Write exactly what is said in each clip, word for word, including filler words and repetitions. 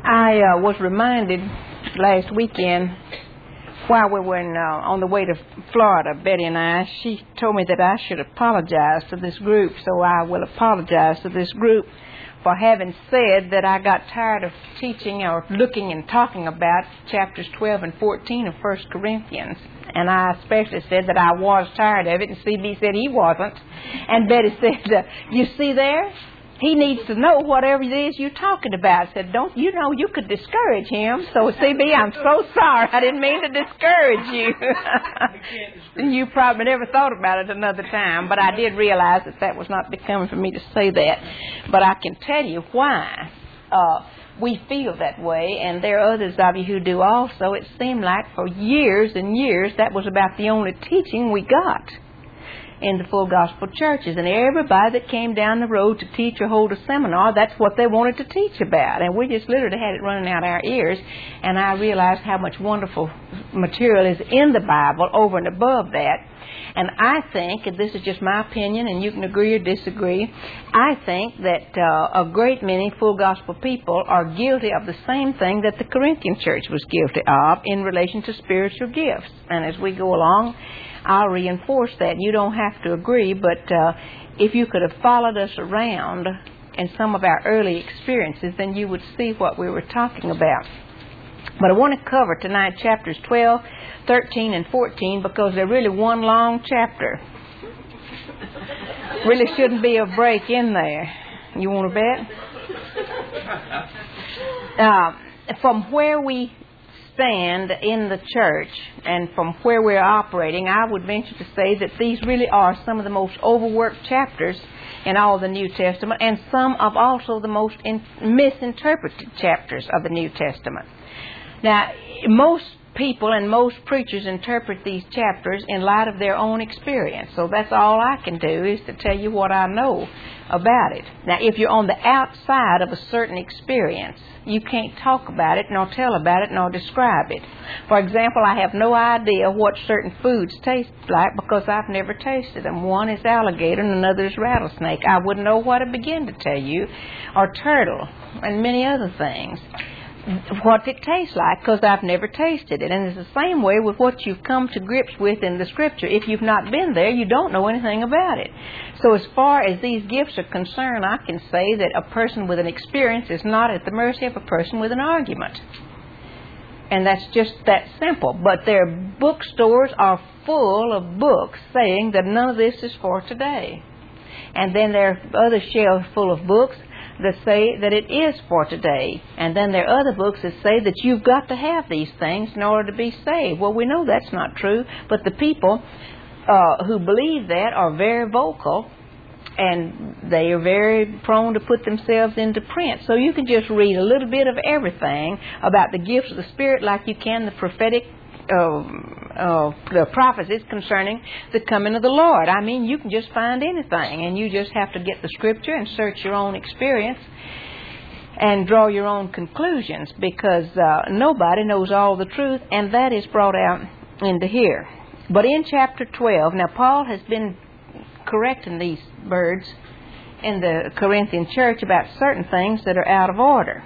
I uh, was reminded last weekend while we were in, uh, on the way to Florida, Betty and I, she told me that I should apologize to this group, so I will apologize to this group for having said that I got tired of teaching or looking and talking about chapters twelve and fourteen of First Corinthians. And I especially said that I was tired of it, and C B said he wasn't. And Betty said, uh, you see there? He needs to know whatever it is you're talking about. I said, don't you know you could discourage him? So, C B, I'm so sorry. I didn't mean to discourage you. You probably never thought about it another time. But I did realize that that was not becoming for me to say that. But I can tell you why uh, we feel that way. And there are others of you who do also. It seemed like for years and years that was about the only teaching we got in the full gospel churches. And everybody that came down the road to teach or hold a seminar, that's what they wanted to teach about. And we just literally had it running out our ears. And I realized how much wonderful material is in the Bible over and above that. And I think, and this is just my opinion, and you can agree or disagree, I think that uh, a great many full gospel people are guilty of the same thing that the Corinthian church was guilty of in relation to spiritual gifts. And as we go along, I'll reinforce that. You don't have to agree, but uh, if you could have followed us around in some of our early experiences, then you would see what we were talking about. But I want to cover tonight chapters twelve, thirteen, and fourteen because they're really one long chapter. Really shouldn't be a break in there. You want to bet? Uh, from where we stand in the church and from where we're operating, I would venture to say that these really are some of the most overworked chapters in all the New Testament, and some of also the most in, misinterpreted chapters of the New Testament. Now, most people and most preachers interpret these chapters in light of their own experience. So that's all I can do is to tell you what I know about it. Now, if you're on the outside of a certain experience, you can't talk about it, nor tell about it, nor describe it. For example, I have no idea what certain foods taste like because I've never tasted them. One is alligator and another is rattlesnake. I wouldn't know what to begin to tell you, or turtle, and many other things. What it tastes like because I've never tasted it. And it's the same way with what you've come to grips with in the Scripture. If you've not been there, you don't know anything about it. So as far as these gifts are concerned, I can say that a person with an experience is not at the mercy of a person with an argument. And that's just that simple. But their bookstores are full of books saying that none of this is for today. And then there are other shelves full of books that say that it is for today. And then there are other books that say that you've got to have these things in order to be saved. Well, we know that's not true, but the people uh, who believe that are very vocal, and they are very prone to put themselves into print. So you can just read a little bit of everything about the gifts of the Spirit like you can the prophetic Uh, uh, the prophecies concerning the coming of the Lord. I mean, you can just find anything, and you just have to get the Scripture and search your own experience and draw your own conclusions, because uh, nobody knows all the truth, and that is brought out into here. But in chapter twelve, now Paul has been correcting these birds in the Corinthian church about certain things that are out of order.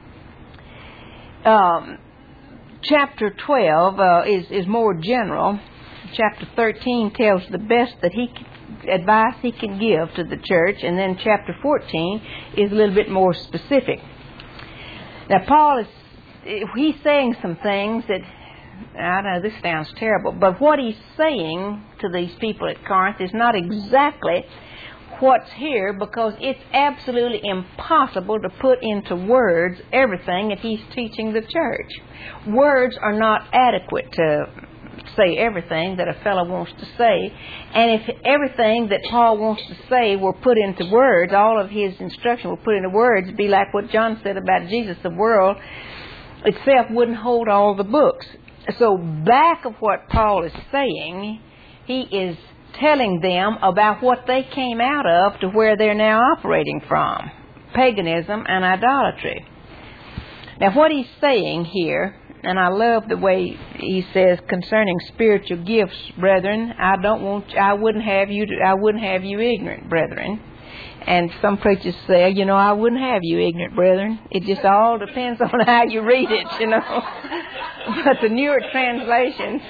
Um, Chapter twelve uh, is, is more general. Chapter thirteen tells the best that he advice he can give to the church, and then chapter fourteen is a little bit more specific. Now, Paul is he's saying some things that, I know this sounds terrible, but what he's saying to these people at Corinth is not exactly what's here, because it's absolutely impossible to put into words everything that he's teaching the church. Words are not adequate to say everything that a fellow wants to say. And if everything that Paul wants to say were put into words, all of his instruction were put into words, it'd be like what John said about Jesus. The world itself wouldn't hold all the books. So back of what Paul is saying, he is telling them about what they came out of to where they're now operating from: paganism and idolatry. Now, what he's saying here And I love the way he says concerning spiritual gifts, brethren, I don't want, I wouldn't have you, to, I wouldn't have you ignorant, brethren. And some preachers say, you know, I wouldn't have you ignorant, brethren. It just all depends on how you read it, you know. But the newer translations,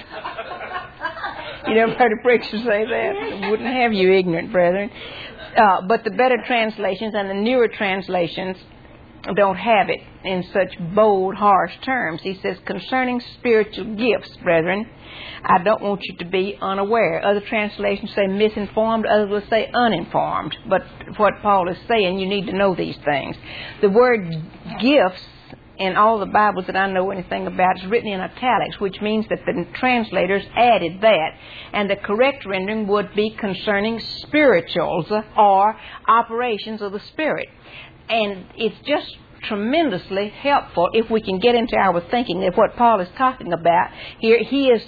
you never heard a preacher say that? I wouldn't have you ignorant, brethren. Uh, but the better translations and the newer translations don't have it in such bold, harsh terms. He says, concerning spiritual gifts, brethren, I don't want you to be unaware. Other translations say misinformed, others will say uninformed. But what Paul is saying, you need to know these things. The word gifts in all the Bibles that I know anything about is written in italics, which means that the translators added that. And the correct rendering would be concerning spirituals or operations of the Spirit. And it's just tremendously helpful if we can get into our thinking that what Paul is talking about here, he is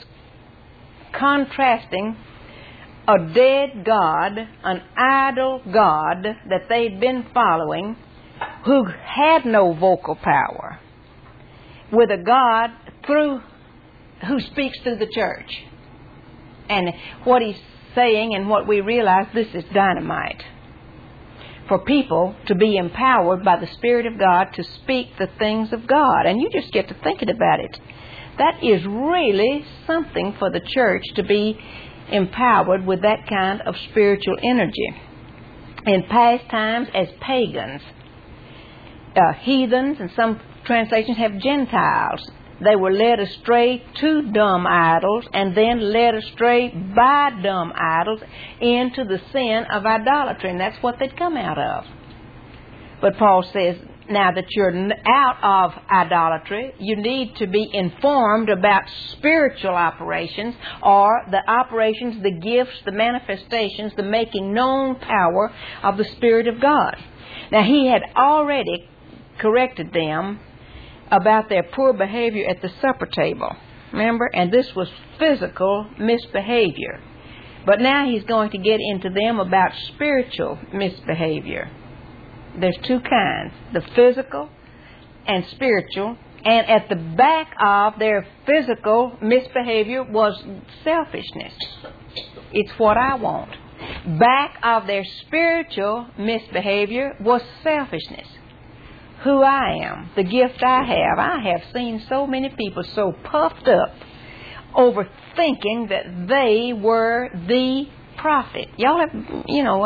contrasting a dead God, an idol God that they'd been following, who had no vocal power, with a God through who speaks through the church. And what he's saying and what we realize, this is dynamite. For people to be empowered by the Spirit of God to speak the things of God. And you just get to thinking about it. That is really something for the church to be empowered with that kind of spiritual energy. In past times, as pagans, uh, heathens, and some translations have Gentiles, they were led astray to dumb idols and then led astray by dumb idols into the sin of idolatry. And that's what they'd come out of. But Paul says, now that you're out of idolatry, you need to be informed about spiritual operations, or the operations, the gifts, the manifestations, the making known power of the Spirit of God. Now, he had already corrected them about their poor behavior at the supper table. Remember? And this was physical misbehavior. But now he's going to get into them about spiritual misbehavior. There's two kinds, the physical and spiritual. And at the back of their physical misbehavior was selfishness. It's what I want. Back of their spiritual misbehavior was selfishness. Who I am, the gift I have. I have seen so many people so puffed up over thinking that they were the prophet. Y'all have, you know,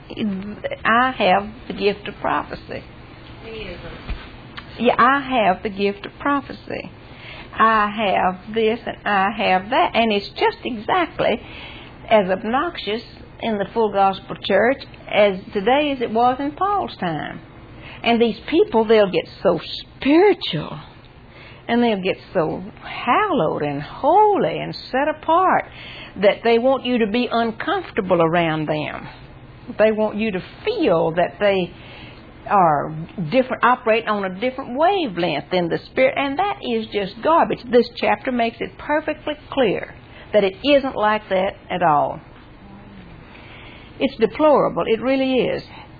I have the gift of prophecy. Yeah, I have the gift of prophecy. I have this and I have that. And it's just exactly as obnoxious in the full gospel church as today as it was in Paul's time. And these people, they'll get so spiritual, and they'll get so hallowed and holy and set apart that they want you to be uncomfortable around them. They want you to feel that they are different, operate on a different wavelength than the Spirit, and that is just garbage. This chapter makes it perfectly clear that it isn't like that at all. It's deplorable. It really is.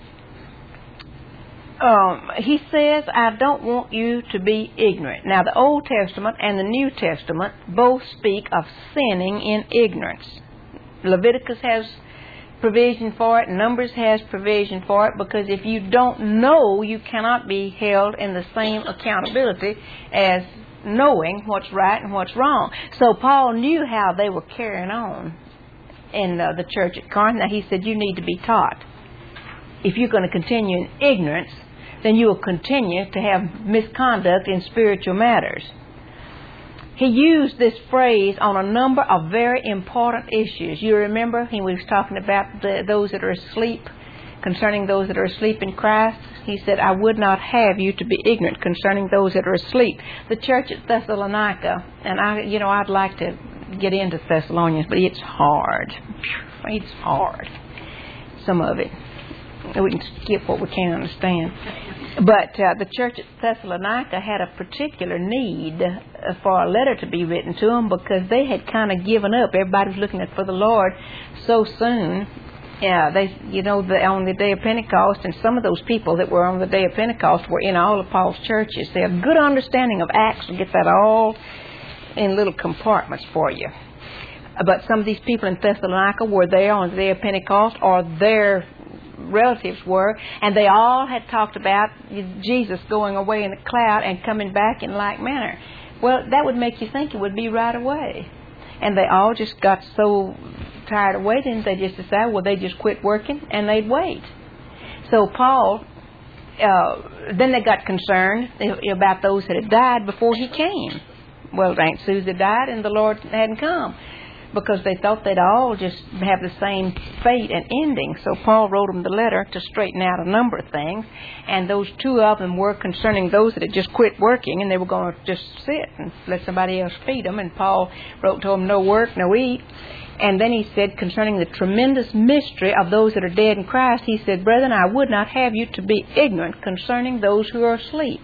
Um, he says, I don't want you to be ignorant. Now, the Old Testament and the New Testament both speak of sinning in ignorance. Leviticus has provision for it. Numbers has provision for it, because if you don't know, you cannot be held in the same accountability as knowing what's right and what's wrong. So Paul knew how they were carrying on in uh, the church at Corinth. Now, he said, you need to be taught. If you're going to continue in ignorance, then you will continue to have misconduct in spiritual matters. He used this phrase on a number of very important issues. You remember he was talking about the, those that are asleep, concerning those that are asleep in Christ. He said, I would not have you to be ignorant concerning those that are asleep. The church at Thessalonica, and I, you know, I'd like to get into Thessalonians, but it's hard. It's hard. Some of it. We can skip what we can't understand. But uh, the church at Thessalonica had a particular need uh, for a letter to be written to them, because they had kind of given up. Everybody was looking at for the Lord so soon Yeah, they, you know, the, on the day of Pentecost, and some of those people that were on the day of Pentecost were in all of Paul's churches. They have a good understanding of Acts and get that all in little compartments for you. But some of these people in Thessalonica were there on the day of Pentecost, or their relatives were, and they all had talked about Jesus going away in a cloud and coming back in like manner. Well, that would make you think it would be right away. And they all just got so tired of waiting, they just decided, well, they just quit working and they'd wait. So Paul, uh, then they got concerned about those that had died before he came. Well, Aunt Susie died and the Lord hadn't come, because they thought they'd all just have the same fate and ending. So Paul wrote them the letter to straighten out a number of things, and those two of them were concerning those that had just quit working and they were going to just sit and let somebody else feed them. And Paul wrote to them, no work, no eat. And then he said, concerning the tremendous mystery of those that are dead in Christ, he said, brethren, I would not have you to be ignorant concerning those who are asleep.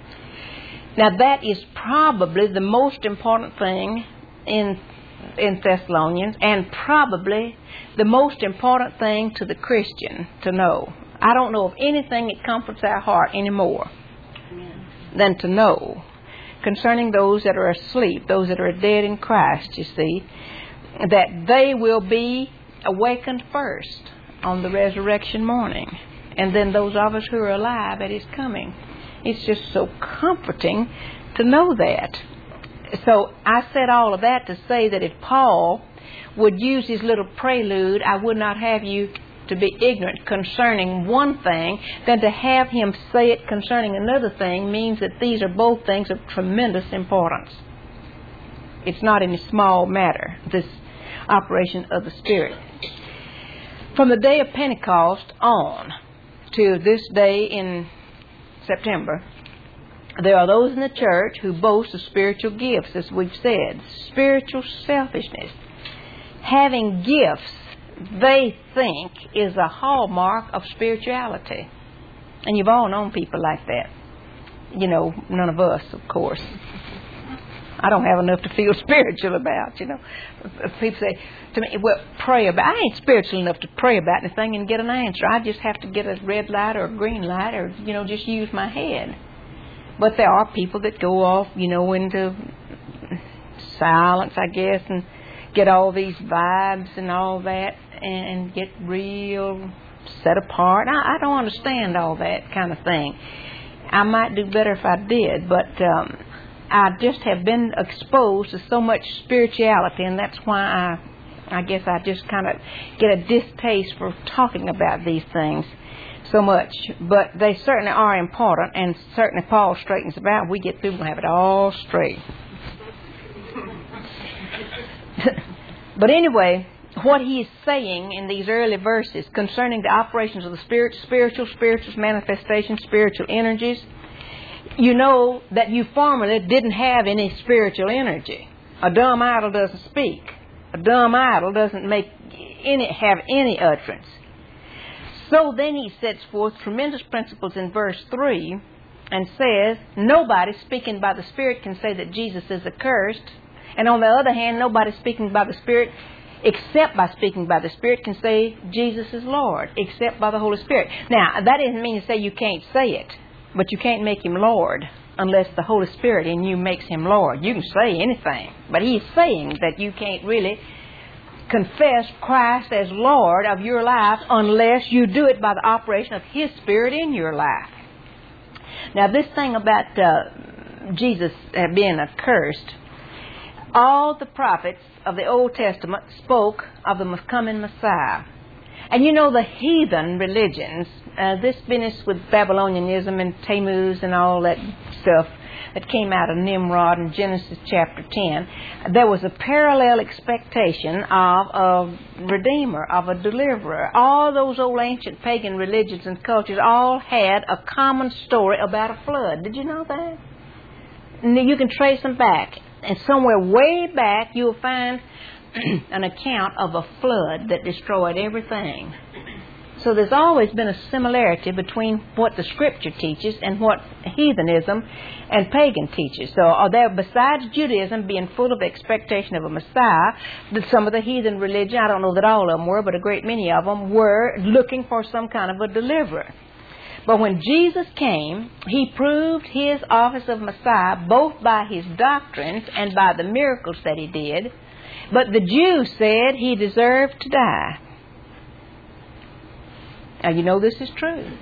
Now that is probably the most important thing in in Thessalonians, and probably the most important thing to the Christian to know. I don't know of anything that comforts our heart any more than to know concerning those that are asleep, those that are dead in Christ, you see, that they will be awakened first on the resurrection morning, and then those of us who are alive at His coming. It's just so comforting to know that. So I said all of that to say that if Paul would use his little prelude, I would not have you to be ignorant concerning one thing, then to have him say it concerning another thing means that these are both things of tremendous importance. It's not any small matter, this operation of the Spirit. From the day of Pentecost on to this day in September, there are those in the church who boast of spiritual gifts, as we've said. Spiritual selfishness. Having gifts, they think, is a hallmark of spirituality. And you've all known people like that. You know, none of us, of course. I don't have enough to feel spiritual about, you know. People say to me, well, pray about. I ain't spiritual enough to pray about anything and get an answer. I just have to get a red light or a green light, or, you know, just use my head. But there are people that go off, you know, into silence, I guess, and get all these vibes and all that, and get real set apart. I, I don't understand all that kind of thing. I might do better if I did, but um, I just have been exposed to so much spirituality, and that's why I, I guess I just kind of get a distaste for talking about these things so much. But they certainly are important, and certainly Paul straightens about. We get through, we'll have it all straight. But anyway, what he is saying in these early verses concerning the operations of the Spirit, spiritual, spiritual manifestations, spiritual energies, you know that you formerly didn't have any spiritual energy. A dumb idol doesn't speak. A dumb idol doesn't make any have any utterance. So then he sets forth tremendous principles in verse three and says, nobody speaking by the Spirit can say that Jesus is accursed. And on the other hand, nobody speaking by the Spirit, except by speaking by the Spirit, can say Jesus is Lord, except by the Holy Spirit. Now, that doesn't mean to say you can't say it, but you can't make Him Lord unless the Holy Spirit in you makes Him Lord. You can say anything, but He's saying that you can't really confess Christ as Lord of your life unless you do it by the operation of His Spirit in your life. Now, this thing about uh, Jesus uh, being accursed, all the prophets of the Old Testament spoke of the coming Messiah. And you know, the heathen religions, uh, this business with Babylonianism and Tammuz and all that stuff that came out of Nimrod in Genesis chapter ten, there was a parallel expectation of a Redeemer, of a Deliverer. All those old ancient pagan religions and cultures all had a common story about a flood. Did you know that? And you can trace them back. And somewhere way back you'll find an account of a flood that destroyed everything. So there's always been a similarity between what the Scripture teaches and what heathenism and pagan teaches. So are there, besides Judaism being full of expectation of a Messiah, that some of the heathen religion, I don't know that all of them were, but a great many of them were looking for some kind of a deliverer. But when Jesus came, He proved His office of Messiah both by His doctrines and by the miracles that He did. But the Jews said He deserved to die. Now, you know this is true.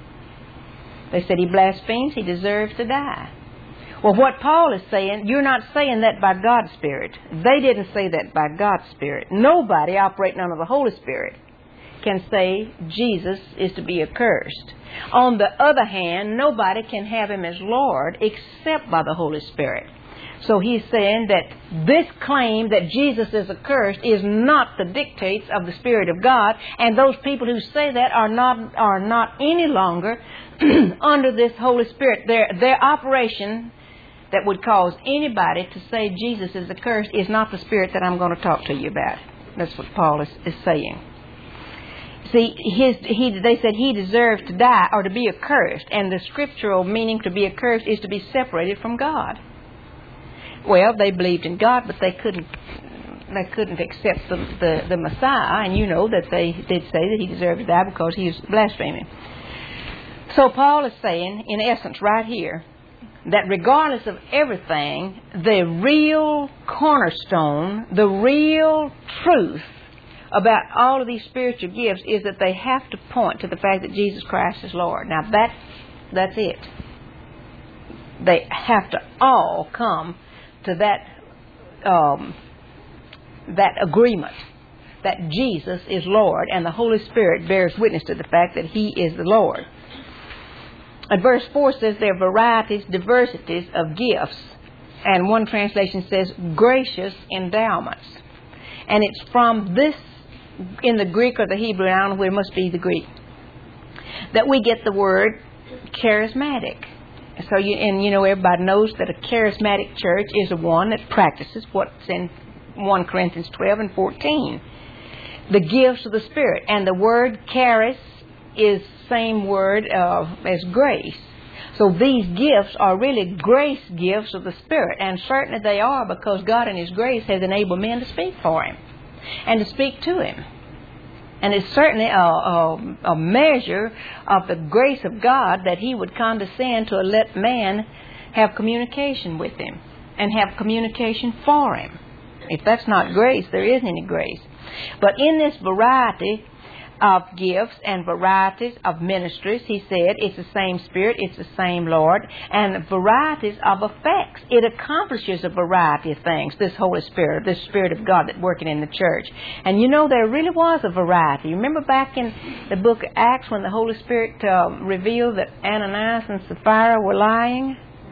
They said He blasphemes, He deserves to die. Well, what Paul is saying, you're not saying that by God's Spirit. They didn't say that by God's Spirit. Nobody operating under the Holy Spirit can say Jesus is to be accursed. On the other hand, nobody can have Him as Lord except by the Holy Spirit. So he's saying that this claim that Jesus is accursed is not the dictates of the Spirit of God, and those people who say that are not are not any longer under this Holy Spirit. Their their operation that would cause anybody to say Jesus is accursed is not the Spirit that I'm going to talk to you about. That's what Paul is, is saying. See, his, he, they said He deserved to die or to be accursed, and the scriptural meaning to be accursed is to be separated from God. Well, they believed in God, but they couldn't they couldn't accept the, the, the Messiah, and you know that they did say that He deserved to die because He was blaspheming. So Paul is saying, in essence, right here, that regardless of everything, the real cornerstone, the real truth about all of these spiritual gifts is that they have to point to the fact that Jesus Christ is Lord. Now, that, that's it. They have to all come to that um, that agreement that Jesus is Lord, and the Holy Spirit bears witness to the fact that He is the Lord. And verse four says there are varieties, diversities of gifts, and one translation says gracious endowments. And it's from this, in the Greek or the Hebrew, I don't know where, it must be the Greek, that we get the word charismatic. So, you, and you know, everybody knows that a charismatic church is the one that practices what's in First Corinthians twelve and fourteen. The gifts of the Spirit. And the word charis is the same word uh, as grace. So these gifts are really grace gifts of the Spirit. And certainly they are, because God in His grace has enabled men to speak for Him and to speak to Him. And it's certainly a, a, a measure of the grace of God that He would condescend to let man have communication with Him and have communication for Him. If that's not grace, there isn't any grace. But in this variety of gifts and varieties of ministries, he said, it's the same Spirit, it's the same Lord, and varieties of effects. It accomplishes a variety of things, this Holy Spirit, this Spirit of God that's working in the church. And you know, there really was a variety. Remember back in the book of Acts when the Holy Spirit uh, revealed that Ananias and Sapphira were lying?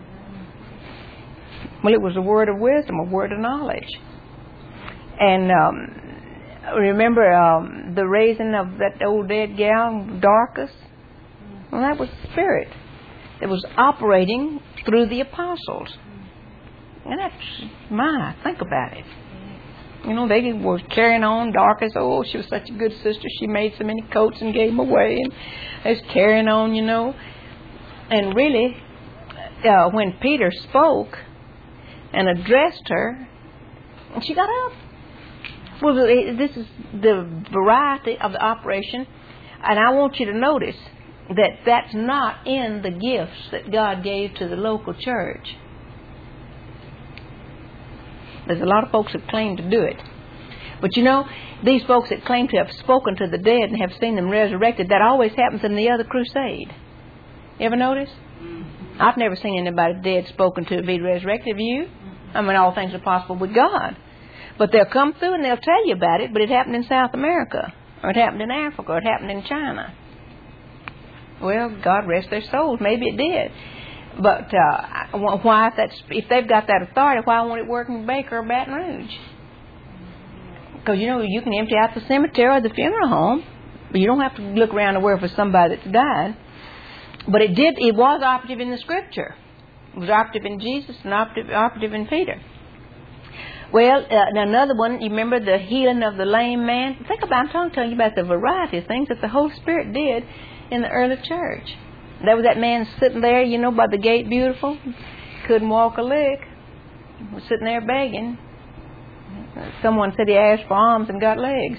Well, it was a word of wisdom, a word of knowledge. And um, remember um, the raising of that old dead gal, Dorcas? Well, that was the Spirit that was operating through the apostles. And that's, my, think about it. You know, they were carrying on. Dorcas, oh, she was such a good sister. She made so many coats and gave them away. And they was carrying on, you know. And really, uh, when Peter spoke and addressed her, she got up. Well, this is the variety of the operation, and I want you to notice that that's not in the gifts that God gave to the local church. There's a lot of folks that claim to do it. But you know, these folks that claim to have spoken to the dead and have seen them resurrected, that always happens in the other crusade. You ever notice? Mm-hmm. I've never seen anybody dead spoken to be resurrected. Have you? Mm-hmm. I mean, all things are possible with God. But they'll come through and they'll tell you about it, but it happened in South America, or it happened in Africa, or it happened in China. Well, God rest their souls. Maybe it did. But uh, why, if, that's, if they've got that authority, why won't it work in Baker or Baton Rouge? Because, you know, you can empty out the cemetery or the funeral home, but you don't have to look around the world for somebody that's died. But it did. It was operative in the Scripture. It was operative in Jesus and operative, operative in Peter. Well, uh, another one, you remember the healing of the lame man? Think about, I'm telling you about the variety of things that the Holy Spirit did in the early church. There was that man sitting there, you know, by the gate, beautiful. Couldn't walk a lick. Was sitting there begging. Someone said he asked for arms and got legs.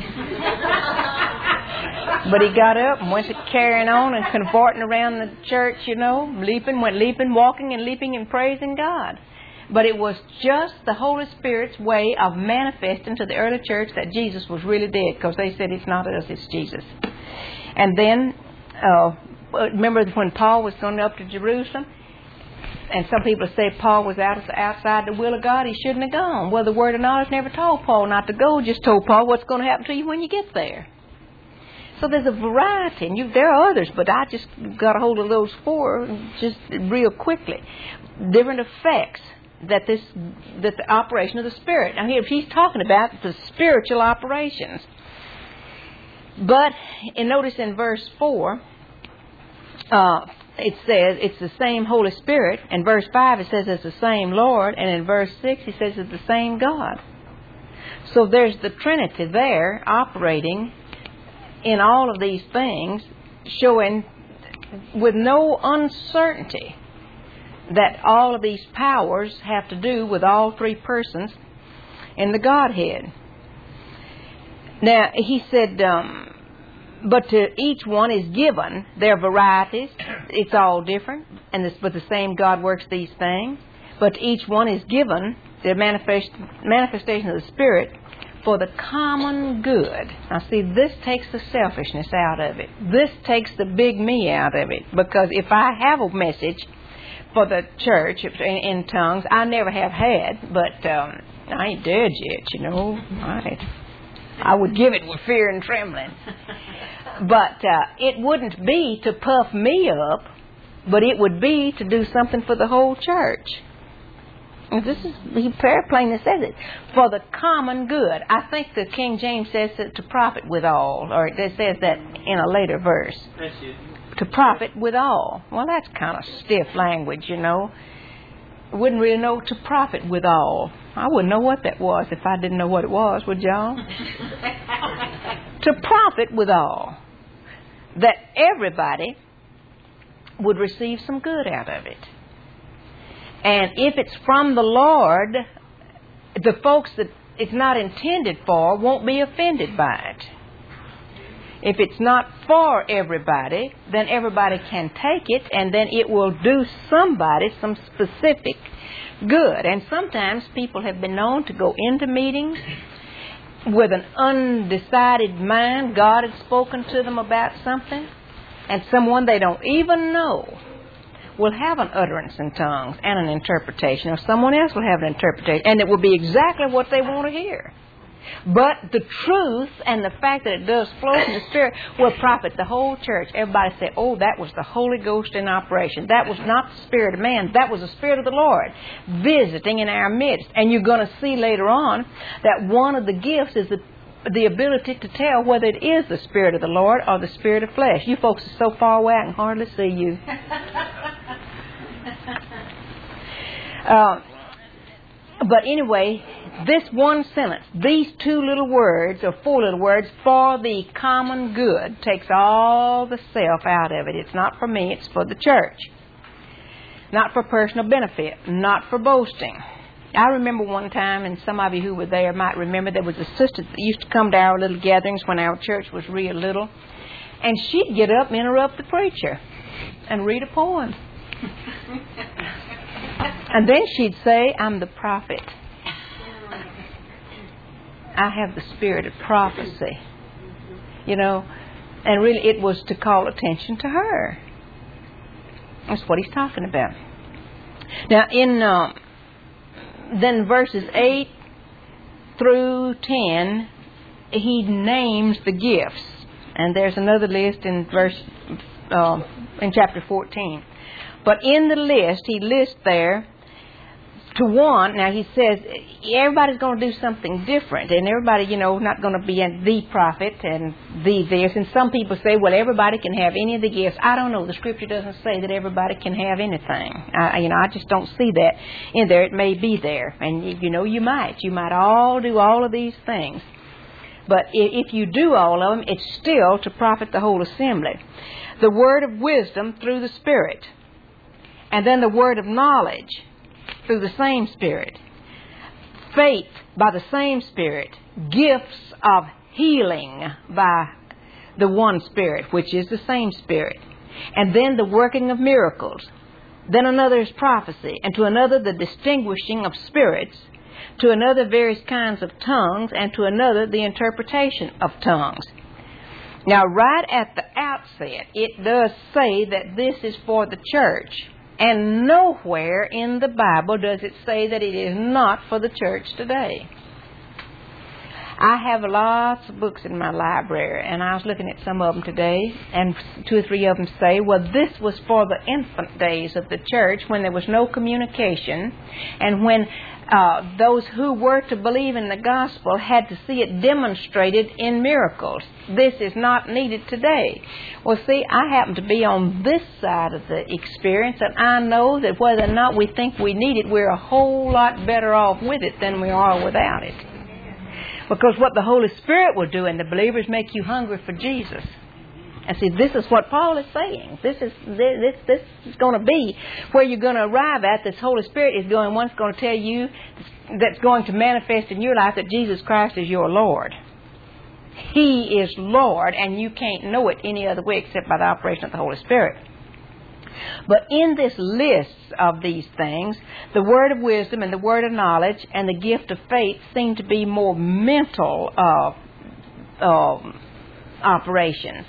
But he got up and went to carrying on and cavorting around the church, you know, leaping, went leaping, walking and leaping and praising God. But it was just the Holy Spirit's way of manifesting to the early church that Jesus was really dead, because they said it's not us, it's Jesus. And then, uh, remember when Paul was going up to Jerusalem? And some people say Paul was out outside the will of God. He shouldn't have gone. Well, the word of knowledge never told Paul not to go. Just told Paul what's going to happen to you when you get there. So there's a variety. And you, there are others, but I just got a hold of those four just real quickly. Different effects that this that the operation of the Spirit. Now here he's talking about the spiritual operations. But and notice in verse four, uh, it says it's the same Holy Spirit. In verse five, it says it's the same Lord. And in verse six, he says it's the same God. So there's the Trinity there operating in all of these things, showing with no uncertainty that all of these powers have to do with all three persons in the Godhead. Now, he said, um, but to each one is given their varieties. It's all different, and this, but the same God works these things. But to each one is given the manifest, manifestation of the Spirit for the common good. Now, see, this takes the selfishness out of it. This takes the big me out of it. Because if I have a message for the church in, in tongues, I never have had, but um, I ain't dead yet, you know. I, I would give it with fear and trembling. But uh, it wouldn't be to puff me up, but it would be to do something for the whole church. And this is, he very plainly says it, for the common good. I think the King James says it to profit withal, or it says that in a later verse. That's it. To profit withal. Well, that's kind of stiff language, you know. Wouldn't really know to profit withal. I wouldn't know what that was if I didn't know what it was, would y'all? To profit withal. That everybody would receive some good out of it. And if it's from the Lord, the folks that it's not intended for won't be offended by it. If it's not for everybody, then everybody can take it, and then it will do somebody some specific good. And sometimes people have been known to go into meetings with an undecided mind. God had spoken to them about something, and someone they don't even know will have an utterance in tongues and an interpretation, or someone else will have an interpretation, and it will be exactly what they want to hear. But the truth and the fact that it does flow from the Spirit will profit the whole church. Everybody say, oh, that was the Holy Ghost in operation. That was not the Spirit of man. That was the Spirit of the Lord visiting in our midst. And you're going to see later on that one of the gifts is the the ability to tell whether it is the Spirit of the Lord or the Spirit of flesh. You folks are so far away I can hardly see you. uh, but anyway, this one sentence, these two little words, or four little words, for the common good, takes all the self out of it. It's not for me, it's for the church. Not for personal benefit, not for boasting. I remember one time, and some of you who were there might remember, there was a sister that used to come to our little gatherings when our church was real little, and she'd get up and interrupt the preacher and read a poem. And then she'd say, I'm the prophet. I have the spirit of prophecy. You know, and really it was to call attention to her. That's what he's talking about. Now, in... Um, Then verses eight through ten, he names the gifts. And there's another list in verse uh, in chapter fourteen. But in the list, he lists there to one, now he says everybody's going to do something different, and everybody, you know, not going to be the prophet and the this. And some people say, well, everybody can have any of the gifts. I don't know. The Scripture doesn't say that everybody can have anything. I, you know, I just don't see that in there. It may be there, and you know, you might. You might all do all of these things. But if you do all of them, it's still to profit the whole assembly. The word of wisdom through the Spirit, and then the word of knowledge through the same Spirit. Faith by the same Spirit. Gifts of healing by the one Spirit, which is the same Spirit. And then the working of miracles. Then another is prophecy. And to another the distinguishing of spirits. To another various kinds of tongues. And to another the interpretation of tongues. Now, right at the outset, it does say that this is for the church. And nowhere in the Bible does it say that it is not for the church today. I have lots of books in my library, and I was looking at some of them today, and two or three of them say, well, this was for the infant days of the church when there was no communication, and when uh, those who were to believe in the gospel had to see it demonstrated in miracles. This is not needed today. Well, see, I happen to be on this side of the experience, and I know that whether or not we think we need it, we're a whole lot better off with it than we are without it. Because what the Holy Spirit will do in the believers make you hungry for Jesus. And see, this is what Paul is saying. This is this this is going to be where you're going to arrive at. This Holy Spirit is going once going to tell you that's going to manifest in your life that Jesus Christ is your Lord. He is Lord, and you can't know it any other way except by the operation of the Holy Spirit. But in this list of these things, the word of wisdom and the word of knowledge and the gift of faith seem to be more mental uh, uh, operations.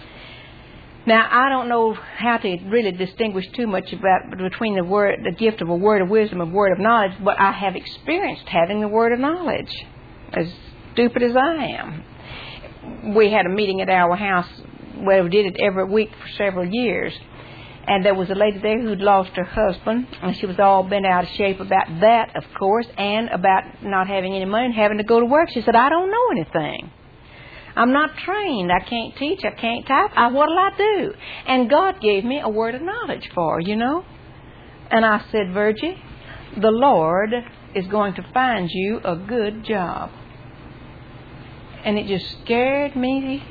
Now, I don't know how to really distinguish too much about between the word, the gift of a word of wisdom and word of knowledge, but I have experienced having the word of knowledge, as stupid as I am. We had a meeting at our house where we did it every week for several years. And there was a lady there who'd lost her husband, and she was all bent out of shape about that, of course, and about not having any money and having to go to work. She said, I don't know anything. I'm not trained. I can't teach. I can't type. I, what'll I do? And God gave me a word of knowledge for her, you know. And I said, Virgie, the Lord is going to find you a good job. And it just scared me.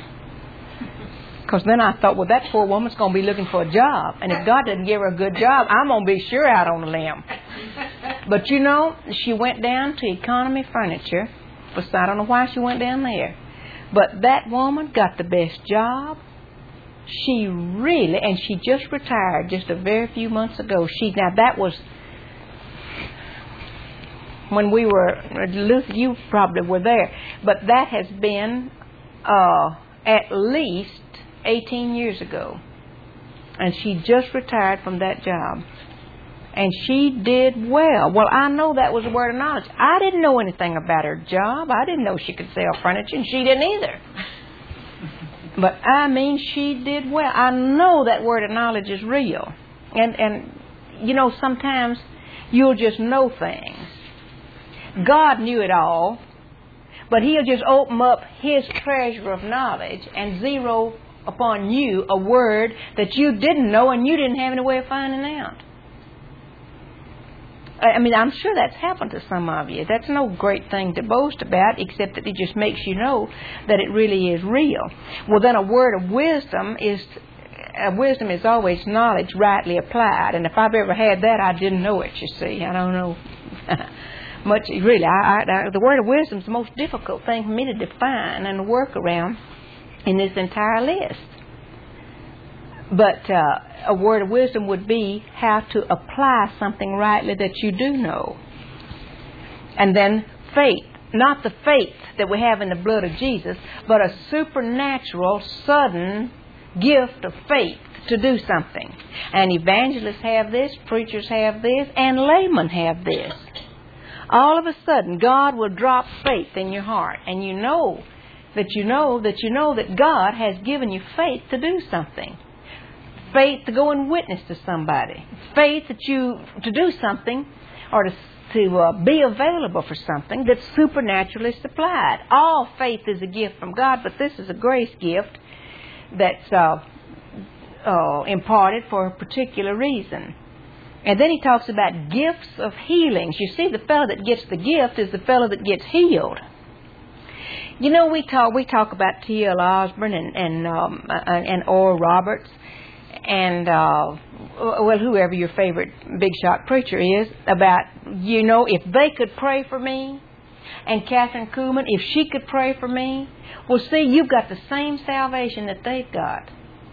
Because then I thought, well, that poor woman's going to be looking for a job. And if God doesn't give her a good job, I'm going to be sure out on a limb. But, you know, she went down to Economy Furniture. I don't know why she went down there. But that woman got the best job. She really, and she just retired just a very few months ago. She Now, that was when we were, Luther, you probably were there. But that has been uh, at least eighteen years ago, and she just retired from that job, and she did well. Well, I know that was a word of knowledge. I didn't know anything about her job. I didn't know she could sell furniture, and she didn't either. But I mean, she did well. I know that word of knowledge is real, and and you know, sometimes you'll just know things. God knew it all, but He'll just open up His treasure of knowledge and zero upon you a word that you didn't know and you didn't have any way of finding out. I mean, I'm sure that's happened to some of you. That's no great thing to boast about, except that it just makes you know that it really is real. Well, then a word of wisdom is, uh, wisdom is always knowledge rightly applied. And if I've ever had that, I didn't know it, you see. I don't know much, really. I, I, the word of wisdom is the most difficult thing for me to define and work around in this entire list. But uh, a word of wisdom would be how to apply something rightly that you do know. And then faith, not the faith that we have in the blood of Jesus, but a supernatural, sudden gift of faith to do something. And evangelists have this, preachers have this, and laymen have this. All of a sudden, God will drop faith in your heart, and you know that you know that you know that God has given you faith to do something. Faith to go and witness to somebody. Faith that you to do something or to, to uh, be available for something that's supernaturally supplied. All faith is a gift from God, but this is a grace gift that's uh, uh, imparted for a particular reason. And then he talks about gifts of healings. You see, the fellow that gets the gift is the fellow that gets healed. You know, we talk we talk about T L Osborne and and um, and Oral Roberts and uh, well, whoever your favorite big shot preacher is, about, you know, if they could pray for me, and Catherine Kuhlman, if she could pray for me, well, see, you've got the same salvation that they've got.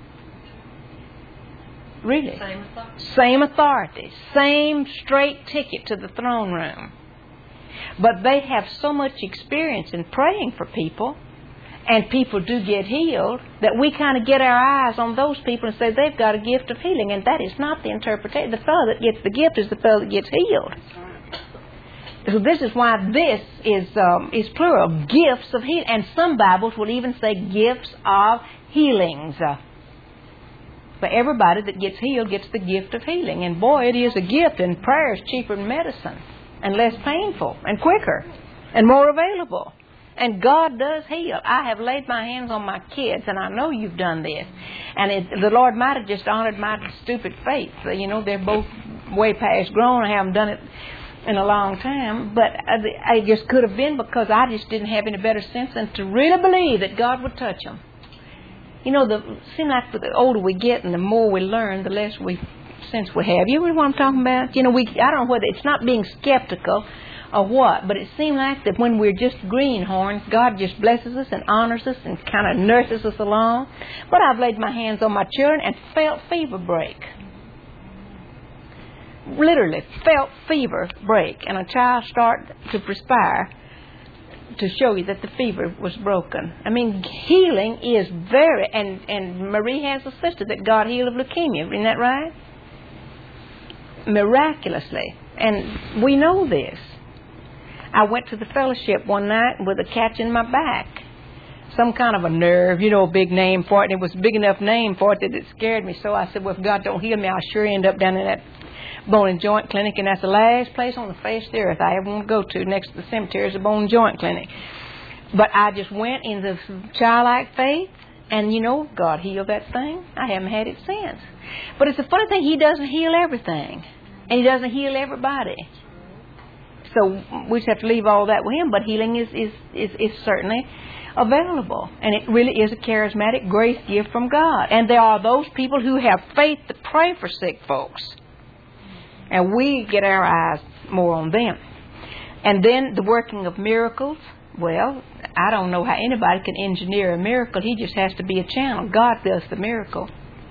Really. Same authority. Same authority. Same straight ticket to the throne room. But they have so much experience in praying for people, and people do get healed, that we kind of get our eyes on those people and say they've got a gift of healing, and that is not the interpretation. The fellow that gets the gift is the fellow that gets healed. So this is why this is um, is plural, gifts of healing. And some Bibles will even say gifts of healings. Uh, but everybody that gets healed gets the gift of healing. And boy, it is a gift, and prayer is cheaper than medicine, and less painful, and quicker, and more available. And God does heal. I have laid my hands on my kids, and I know you've done this. And it, the Lord might have just honored my stupid faith. You know, they're both way past grown. I haven't done it in a long time. But I just could have been because I just didn't have any better sense than to really believe that God would touch them. You know, the seems like the older we get and the more we learn, the less we sense we have. You know what I'm talking about? You know, we I don't know whether it's not being skeptical or what, but it seemed like that when we're just greenhorns, God just blesses us and honors us and kind of nurses us along. But I've laid my hands on my children and felt fever break. Literally felt fever break, and a child start to perspire to show you that the fever was broken. I mean, healing is very, and, and Marie has a sister that God healed of leukemia. Isn't that right? Miraculously. And we know this. I went to the fellowship one night with a catch in my back. Some kind of a nerve, you know, a big name for it. And it was a big enough name for it that it scared me. So I said, well, if God don't heal me, I'll sure end up down in that bone and joint clinic. And that's the last place on the face of the earth I ever want to go to. Next to the cemetery is a bone and joint clinic. But I just went in the childlike faith. And, you know, God healed that thing. I haven't had it since. But it's a funny thing. He doesn't heal everything. And He doesn't heal everybody. So we just have to leave all that with Him. But healing is, is, is, is certainly available. And it really is a charismatic grace gift from God. And there are those people who have faith to pray for sick folks. And we get our eyes more on them. And then the working of miracles. Well, I don't know how anybody can engineer a miracle. He just has to be a channel. God does the miracle.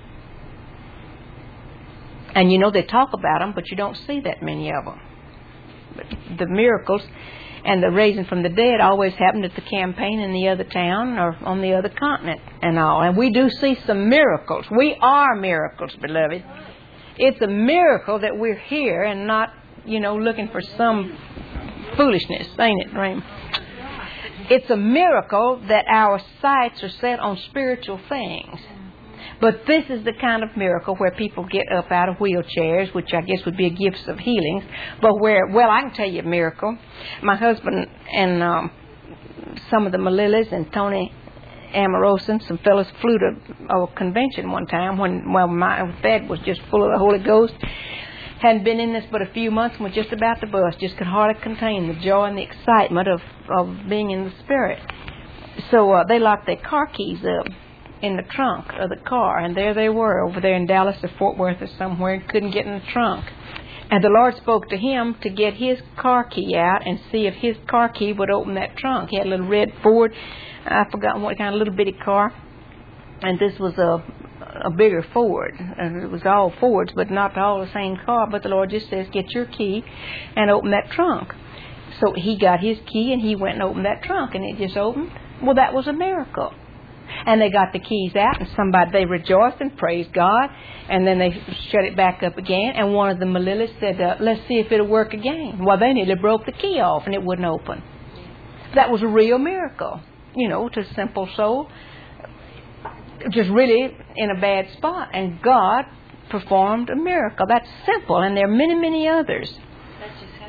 And you know, they talk about them, but you don't see that many of them. But the miracles and the raising from the dead always happened at the campaign in the other town or on the other continent and all. And we do see some miracles. We are miracles, beloved. It's a miracle that we're here and not, you know, looking for some foolishness, ain't it, Raymond? It's a miracle that our sights are set on spiritual things. But this is the kind of miracle where people get up out of wheelchairs, which I guess would be a gifts of healings. But where, well, I can tell you a miracle. My husband and um, some of the Malillas and Tony Amorosa and some fellows flew to a convention one time when, well, my bed was just full of the Holy Ghost. Hadn't been in this but a few months and was just about to bust. Just could hardly contain the joy and the excitement of, of being in the Spirit. So uh, they locked their car keys up in the trunk of the car, and there they were over there in Dallas or Fort Worth or somewhere, and couldn't get in the trunk. And the Lord spoke to him to get his car key out and see if his car key would open that trunk. He had a little red Ford, I've forgotten what kind of little bitty car, and this was a a bigger Ford. And it was all Fords, but not all the same car. But the Lord just says, get your key and open that trunk. So he got his key and he went and opened that trunk, and it just opened. Well, that was a miracle. And they got the keys out, and somebody, they rejoiced and praised God, and then they shut it back up again. And one of the Malillas said, uh, let's see if it'll work again. Well, they nearly broke the key off and it wouldn't open. That was a real miracle, you know, to a simple soul, just really in a bad spot. And God performed a miracle. That's simple, and there are many, many others. That just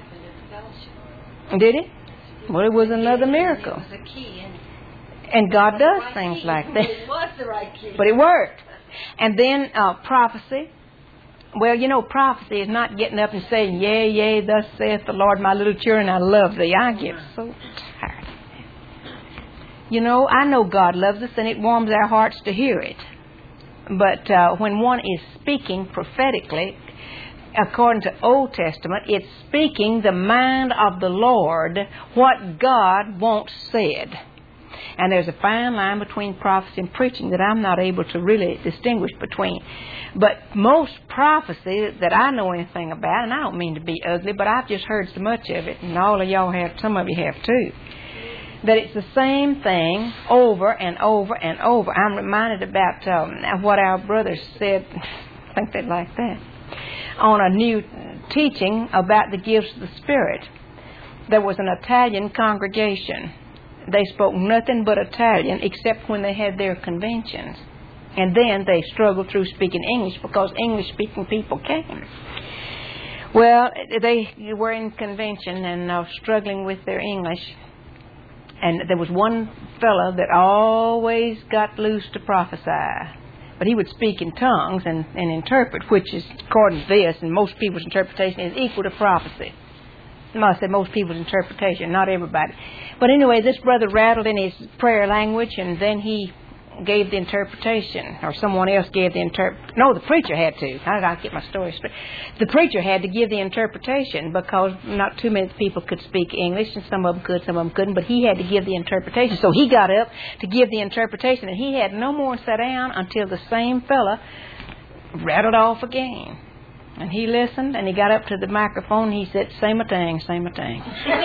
Did it? Well, it was another miracle. It was a key. And, and God does things like that. It was the right key. But it worked. And then uh, prophecy. Well, you know, prophecy is not getting up and saying, yea, yea, thus saith the Lord, my little children, I love thee. I get so tired. You know, I know God loves us, and it warms our hearts to hear it. But uh, when one is speaking prophetically, according to Old Testament, it's speaking the mind of the Lord, what God wants said. And there's a fine line between prophecy and preaching that I'm not able to really distinguish between. But most prophecy that I know anything about, and I don't mean to be ugly, but I've just heard so much of it, and all of y'all have, some of you have too, that it's the same thing over and over and over. I'm reminded about um, what our brothers said, I think they'd like that, on a new teaching about the gifts of the Spirit. There was an Italian congregation. They spoke nothing but Italian except when they had their conventions. And then they struggled through speaking English because English-speaking people came. Well, they were in convention and uh, struggling with their English. And there was one fellow that always got loose to prophesy. But he would speak in tongues and, and interpret, which is, according to this, and most people's interpretation, is equal to prophecy. I said most people's interpretation, not everybody. But anyway, this brother rattled in his prayer language, and then he gave the interpretation, or someone else gave the interpretation. No, the preacher had to. I got to get my story straight. The preacher had to give the interpretation because not too many people could speak English, and some of them could, some of them couldn't, but he had to give the interpretation. So he got up to give the interpretation, and he had no more sat down until the same fella rattled off again. And he listened, and he got up to the microphone, and he said, same a thing, same a thing.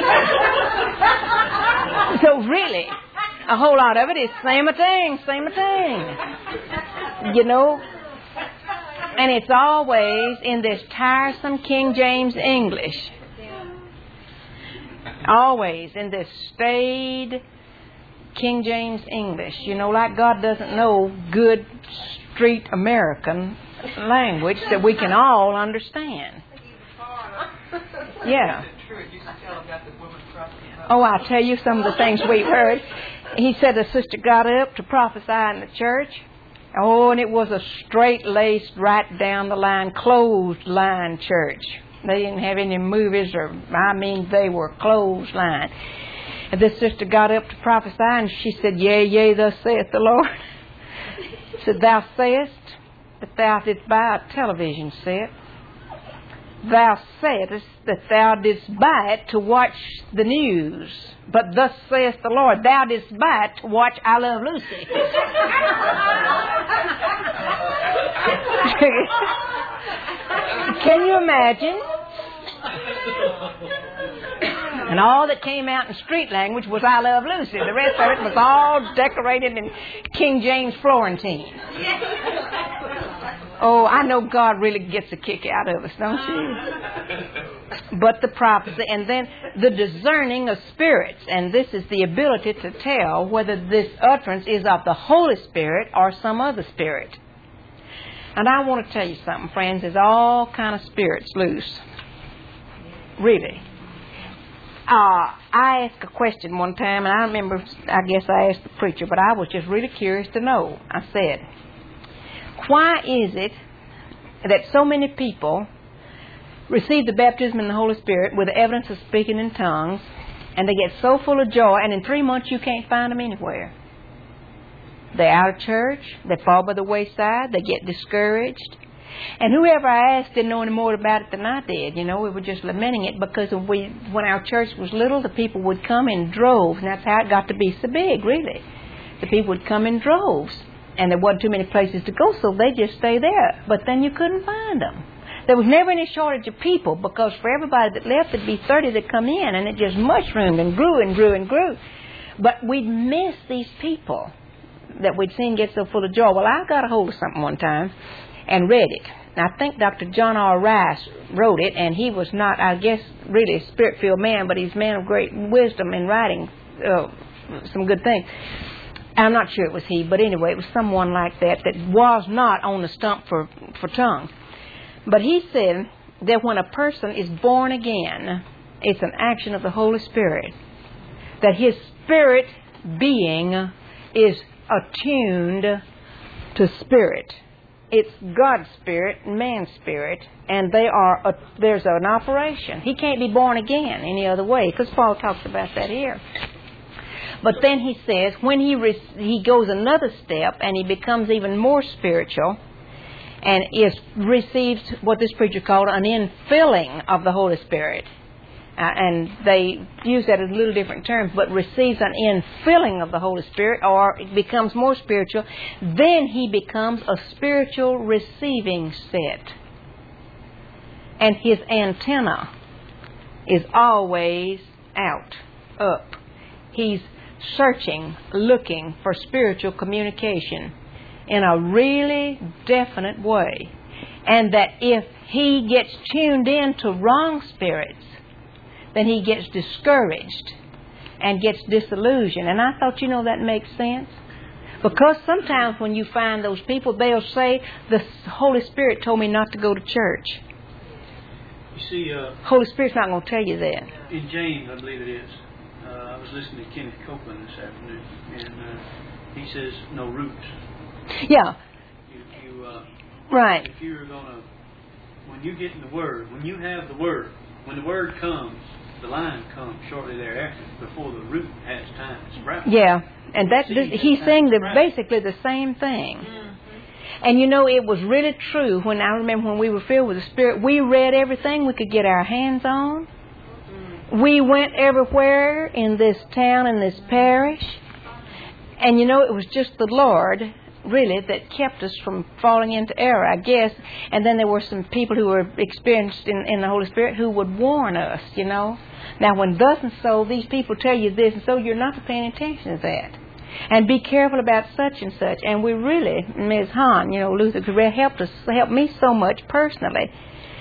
So really, a whole lot of it is same a thing, same a thing. You know? And it's always in this tiresome King James English. Always in this staid King James English. You know, like God doesn't know good street American language that we can all understand. Yeah. Oh, I'll tell you some of the things we've heard. He said a sister got up to prophesy in the church. Oh, and it was a straight-laced, right down the line, closed line church. They didn't have any movies, or I mean, they were closed line. And this sister got up to prophesy, and she said, yea, yea, thus saith the Lord. Said, thou sayest that thou didst buy a television set. Thou saidst that thou didst buy it to watch the news. But thus saith the Lord, thou didst buy it to watch I Love Lucy. Can you imagine? And all that came out in street language was I Love Lucy. The rest of it was all decorated in King James Florentine. Oh, I know God really gets a kick out of us, don't you? But the prophecy, and then the discerning of spirits. And this is the ability to tell whether this utterance is of the Holy Spirit or some other spirit. And I want to tell you something, friends. There's all kind of spirits loose. Really. Uh, I asked a question one time, and I remember, I guess I asked the preacher, but I was just really curious to know. I said, why is it that so many people receive the baptism in the Holy Spirit with the evidence of speaking in tongues, and they get so full of joy, and in three months you can't find them anywhere? They're out of church, they fall by the wayside, they get discouraged. And whoever I asked didn't know any more about it than I did. You know, we were just lamenting it because we, when our church was little, the people would come in droves, and that's how it got to be so big, really. The people would come in droves. And there wasn't too many places to go, so they just stay there. But then you couldn't find them. There was never any shortage of people, because for everybody that left, there'd be thirty that come in, and it just mushroomed and grew and grew and grew. But we'd miss these people that we'd seen get so full of joy. Well, I got a hold of something one time and read it. And I think Doctor John R. Rice wrote it, and he was not, I guess, really a spirit-filled man, but he's a man of great wisdom in writing uh, some good things. I'm not sure it was he, but anyway, it was someone like that that was not on the stump for, for tongues. But he said that when a person is born again, It's an action of the Holy Spirit. That His Spirit being is attuned to spirit. It's God's spirit and man's spirit, and they are a, there's an operation. He can't be born again any other way, because Paul talks about that here. But then he says when he re- he goes another step and he becomes even more spiritual and is receives what this preacher called an infilling of the Holy Spirit. Uh, and they use that in a little different terms, but receives an infilling of the Holy Spirit, or it becomes more spiritual, then he becomes a spiritual receiving set. And his antenna is always out, up. He's searching, looking for spiritual communication in a really definite way. And that if he gets tuned in to wrong spirits, then he gets discouraged and gets disillusioned. And I thought, you know, that makes sense. Because sometimes when you find those people, they'll say, the Holy Spirit told me not to go to church. You see, uh, Holy Spirit's not going to tell you that. In James, I believe it is, uh, I was listening to Kenneth Copeland this afternoon, and uh, he says, no roots. Yeah. You, you, uh, right. If you're going to, when you get in the Word, when you have the Word, when the Word comes, the line comes shortly thereafter, before the root has time to sprout. Yeah, and that this, he's saying the, basically the same thing. Mm-hmm. And you know, it was really true when I remember when we were filled with the Spirit, we read everything we could get our hands on. Mm-hmm. We went everywhere in this town, in this parish. And you know, it was just the Lord, really, that kept us from falling into error, I guess. And then there were some people who were experienced in, in the Holy Spirit who would warn us, you know. Now, when thus and so, these people tell you this and so, you're not paying attention to that. And be careful about such and such. And we really, Miz Hahn, you know, Luther helped us, helped me so much personally,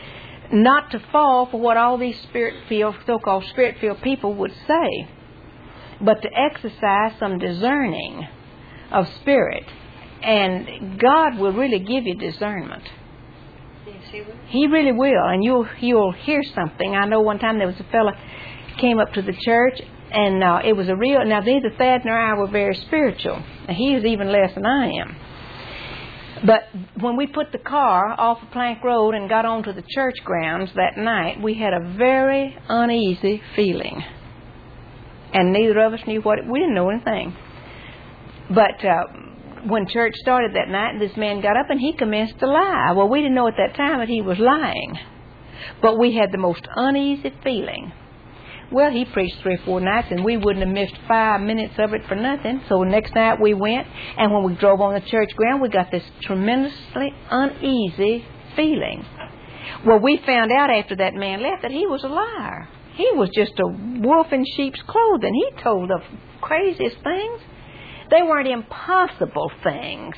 not to fall for what all these spirit-filled, so-called spirit-filled people would say, but to exercise some discerning of spirit. And God will really give you discernment. Yes, He will. He really will, and you'll you'll hear something. I know one time there was a fella came up to the church, and uh, it was a real. Now neither Thad nor I were very spiritual, and he is even less than I am. But when we put the car off of Plank Road and got onto the church grounds that night, we had a very uneasy feeling, and neither of us knew what it, we didn't know anything. But uh, when church started that night, this man got up and he commenced to lie. Well, we didn't know at that time that he was lying, but we had the most uneasy feeling. Well, he preached three or four nights, and we wouldn't have missed five minutes of it for nothing. So next night we went, and when we drove on the church ground, we got this tremendously uneasy feeling. Well, we found out after that man left that he was a liar. He was just a wolf in sheep's clothing. He told the craziest things. They weren't impossible things,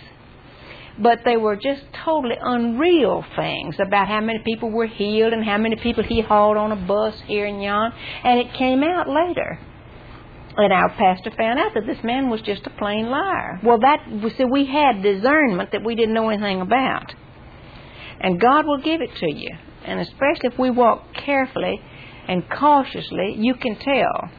but they were just totally unreal things about how many people were healed and how many people he hauled on a bus here and yon. And it came out later. And our pastor found out that this man was just a plain liar. Well, that see, we had discernment that we didn't know anything about. And God will give it to you. And especially if we walk carefully and cautiously, you can tell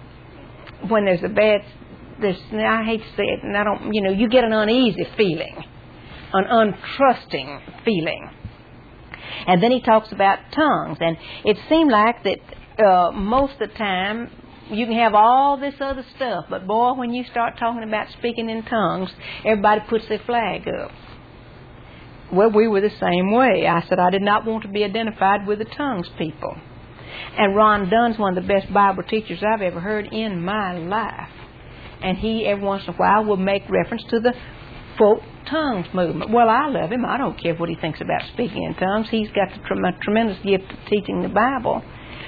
when there's a bad, there's, I hate to say it, and I don't, you know, you get an uneasy feeling. An untrusting feeling. And then he talks about tongues. And it seemed like that uh, most of the time you can have all this other stuff, but boy, when you start talking about speaking in tongues, everybody puts their flag up. Well, we were the same way. I said I did not want to be identified with the tongues people. And Ron Dunn's one of the best Bible teachers I've ever heard in my life. And he, every once in a while, will make reference to the folk tongues movement. Well, I love him. I don't care what he thinks about speaking in tongues. He's got the trem- tremendous gift of teaching the Bible.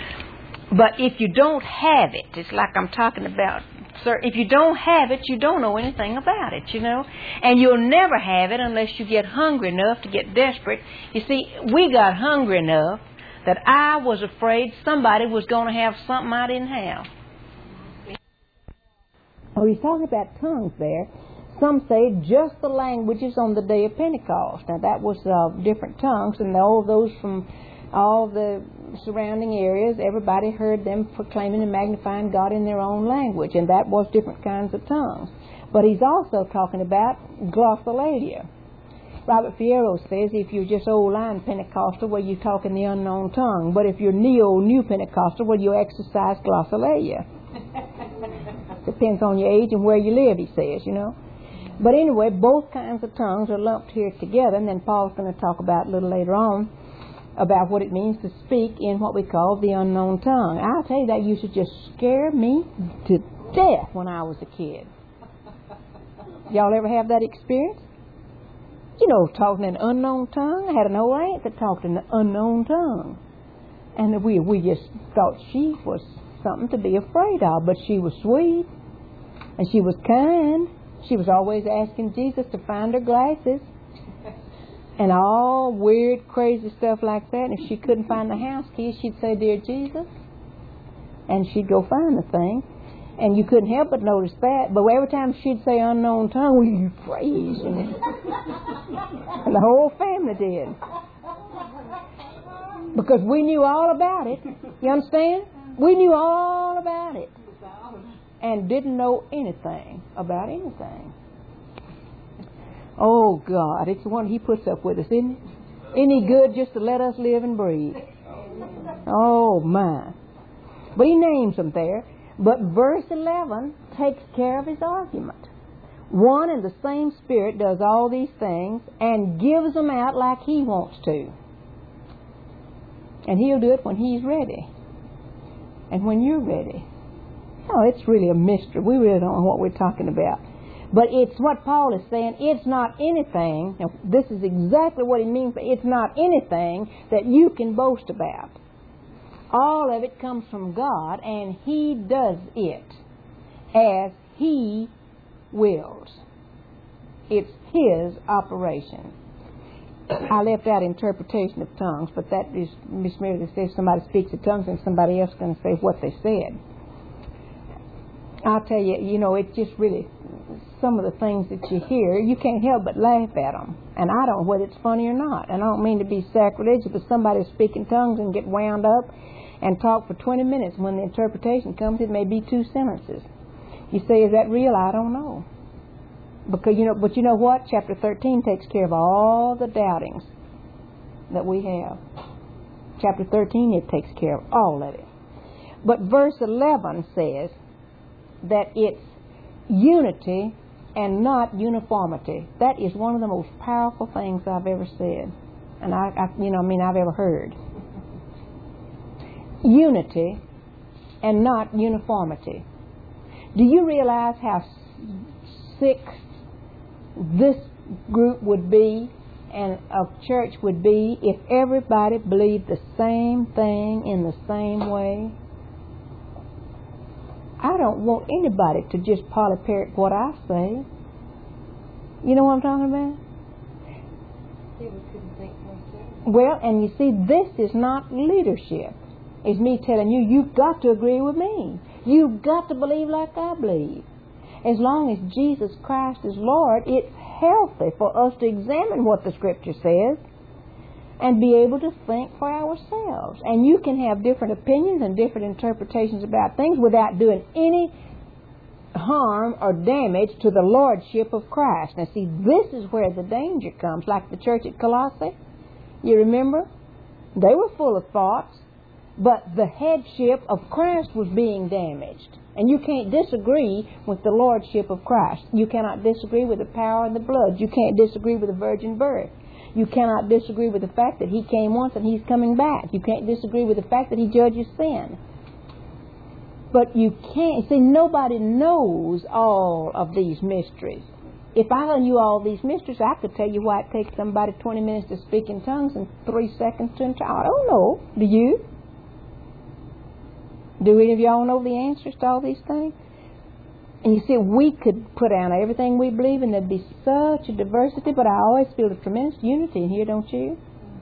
But if you don't have it, it's like I'm talking about, sir, if you don't have it, you don't know anything about it, you know. And you'll never have it unless you get hungry enough to get desperate. You see, we got hungry enough that I was afraid somebody was going to have something I didn't have. Oh, he's talking about tongues there. Some say just the languages on the day of Pentecost. Now that was uh, different tongues, and all those from all the surrounding areas, everybody heard them proclaiming and magnifying God in their own language, and that was different kinds of tongues. But he's also talking about glossolalia. Robert Fierro says if you're just old line Pentecostal, well, you talk in the unknown tongue. But if you're neo-new Pentecostal, well, you exercise glossolalia. Depends on your age and where you live, he says, you know. But anyway, both kinds of tongues are lumped here together, and then Paul's going to talk about a little later on about what it means to speak in what we call the unknown tongue. I'll tell you, that used to just scare me to death when I was a kid. Y'all ever have that experience? You know, talking in an unknown tongue. I had an old aunt that talked in an unknown tongue. And we we just thought she was something to be afraid of. But she was sweet. And she was kind. She was always asking Jesus to find her glasses. And all weird, crazy stuff like that. And if she couldn't find the house key, she'd say, "Dear Jesus." And she'd go find the thing. And you couldn't help but notice that. But every time she'd say unknown tongue, we praise. And, and the whole family did. Because we knew all about it. You understand? We knew all about it. And didn't know anything about anything. Oh, God. It's the one he puts up with us, isn't it? Isn't he good just to let us live and breathe? Oh, my. But he names them there. But verse eleven takes care of his argument. One and the same Spirit does all these things and gives them out like he wants to. And he'll do it when he's ready. And when you're ready. Oh, it's really a mystery. We really don't know what we're talking about. But it's what Paul is saying. It's not anything. Now, this is exactly what he means. But it's not anything that you can boast about. All of it comes from God, and he does it as he wills. It's his operation. I left out interpretation of tongues, but that is, Miss Meredith says somebody speaks in tongues and somebody else is going to say what they said. I'll tell you, you know, it's just really, some of the things that you hear, you can't help but laugh at them. And I don't know whether it's funny or not. And I don't mean to be sacrilegious, but somebody speak in tongues and get wound up and talk for twenty minutes. When the interpretation comes, it may be two sentences. You say, is that real? I don't know. Because you know, but you know what? Chapter thirteen takes care of all the doubtings that we have. Chapter thirteen, it takes care of all of it. But verse eleven says that it's unity and not uniformity. That is one of the most powerful things I've ever said, and I, I you know, I mean, I've ever heard. Unity and not uniformity. Do you realize how sick this group would be and a church would be if everybody believed the same thing in the same way? I don't want anybody to just polyparrot what I say. You know what I'm talking about? Well, and you see, this is not leadership. It's me telling you, you've got to agree with me. You've got to believe like I believe. As long as Jesus Christ is Lord, it's healthy for us to examine what the Scripture says and be able to think for ourselves. And you can have different opinions and different interpretations about things without doing any harm or damage to the Lordship of Christ. Now see, this is where the danger comes, like the church at Colossae. You remember? They were full of thoughts, but the headship of Christ was being damaged. And you can't disagree with the Lordship of Christ. You cannot disagree with the power of the blood. You can't disagree with the virgin birth. You cannot disagree with the fact that He came once and He's coming back. You can't disagree with the fact that He judges sin. But you can't, see, nobody knows all of these mysteries. If I knew all these mysteries, I could tell you why it takes somebody twenty minutes to speak in tongues and three seconds to interpret. I don't know. Do you? Do any of y'all know the answers to all these things? And you see, we could put down everything we believe and there'd be such a diversity, but I always feel a tremendous unity in here, don't you?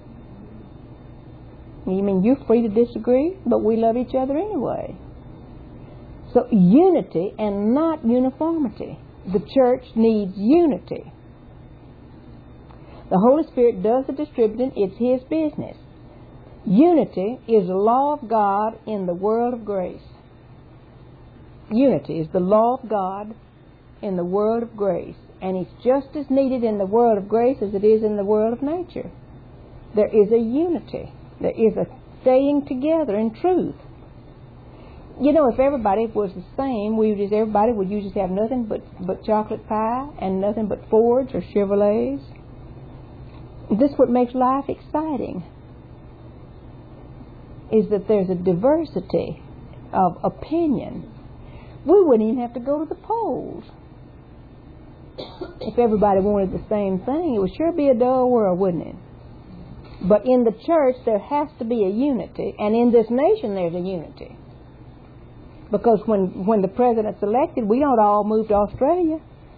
You mean you're free to disagree, but we love each other anyway. So unity and not uniformity. The church needs unity. The Holy Spirit does the distributing. It's His business. Unity is the law of God in the world of grace. Unity is the law of God in the world of grace. And it's just as needed in the world of grace as it is in the world of nature. There is a unity. There is a staying together in truth. You know, if everybody was the same, we would just, everybody would you just have nothing but, but chocolate pie and nothing but Fords or Chevrolets. This is what makes life exciting, is that there's a diversity of opinion. We wouldn't even have to go to the polls. If everybody wanted the same thing, it would sure be a dull world, wouldn't it? But in the church, there has to be a unity, and in this nation, there's a unity. Because when, when the president's elected, we don't all move to Australia.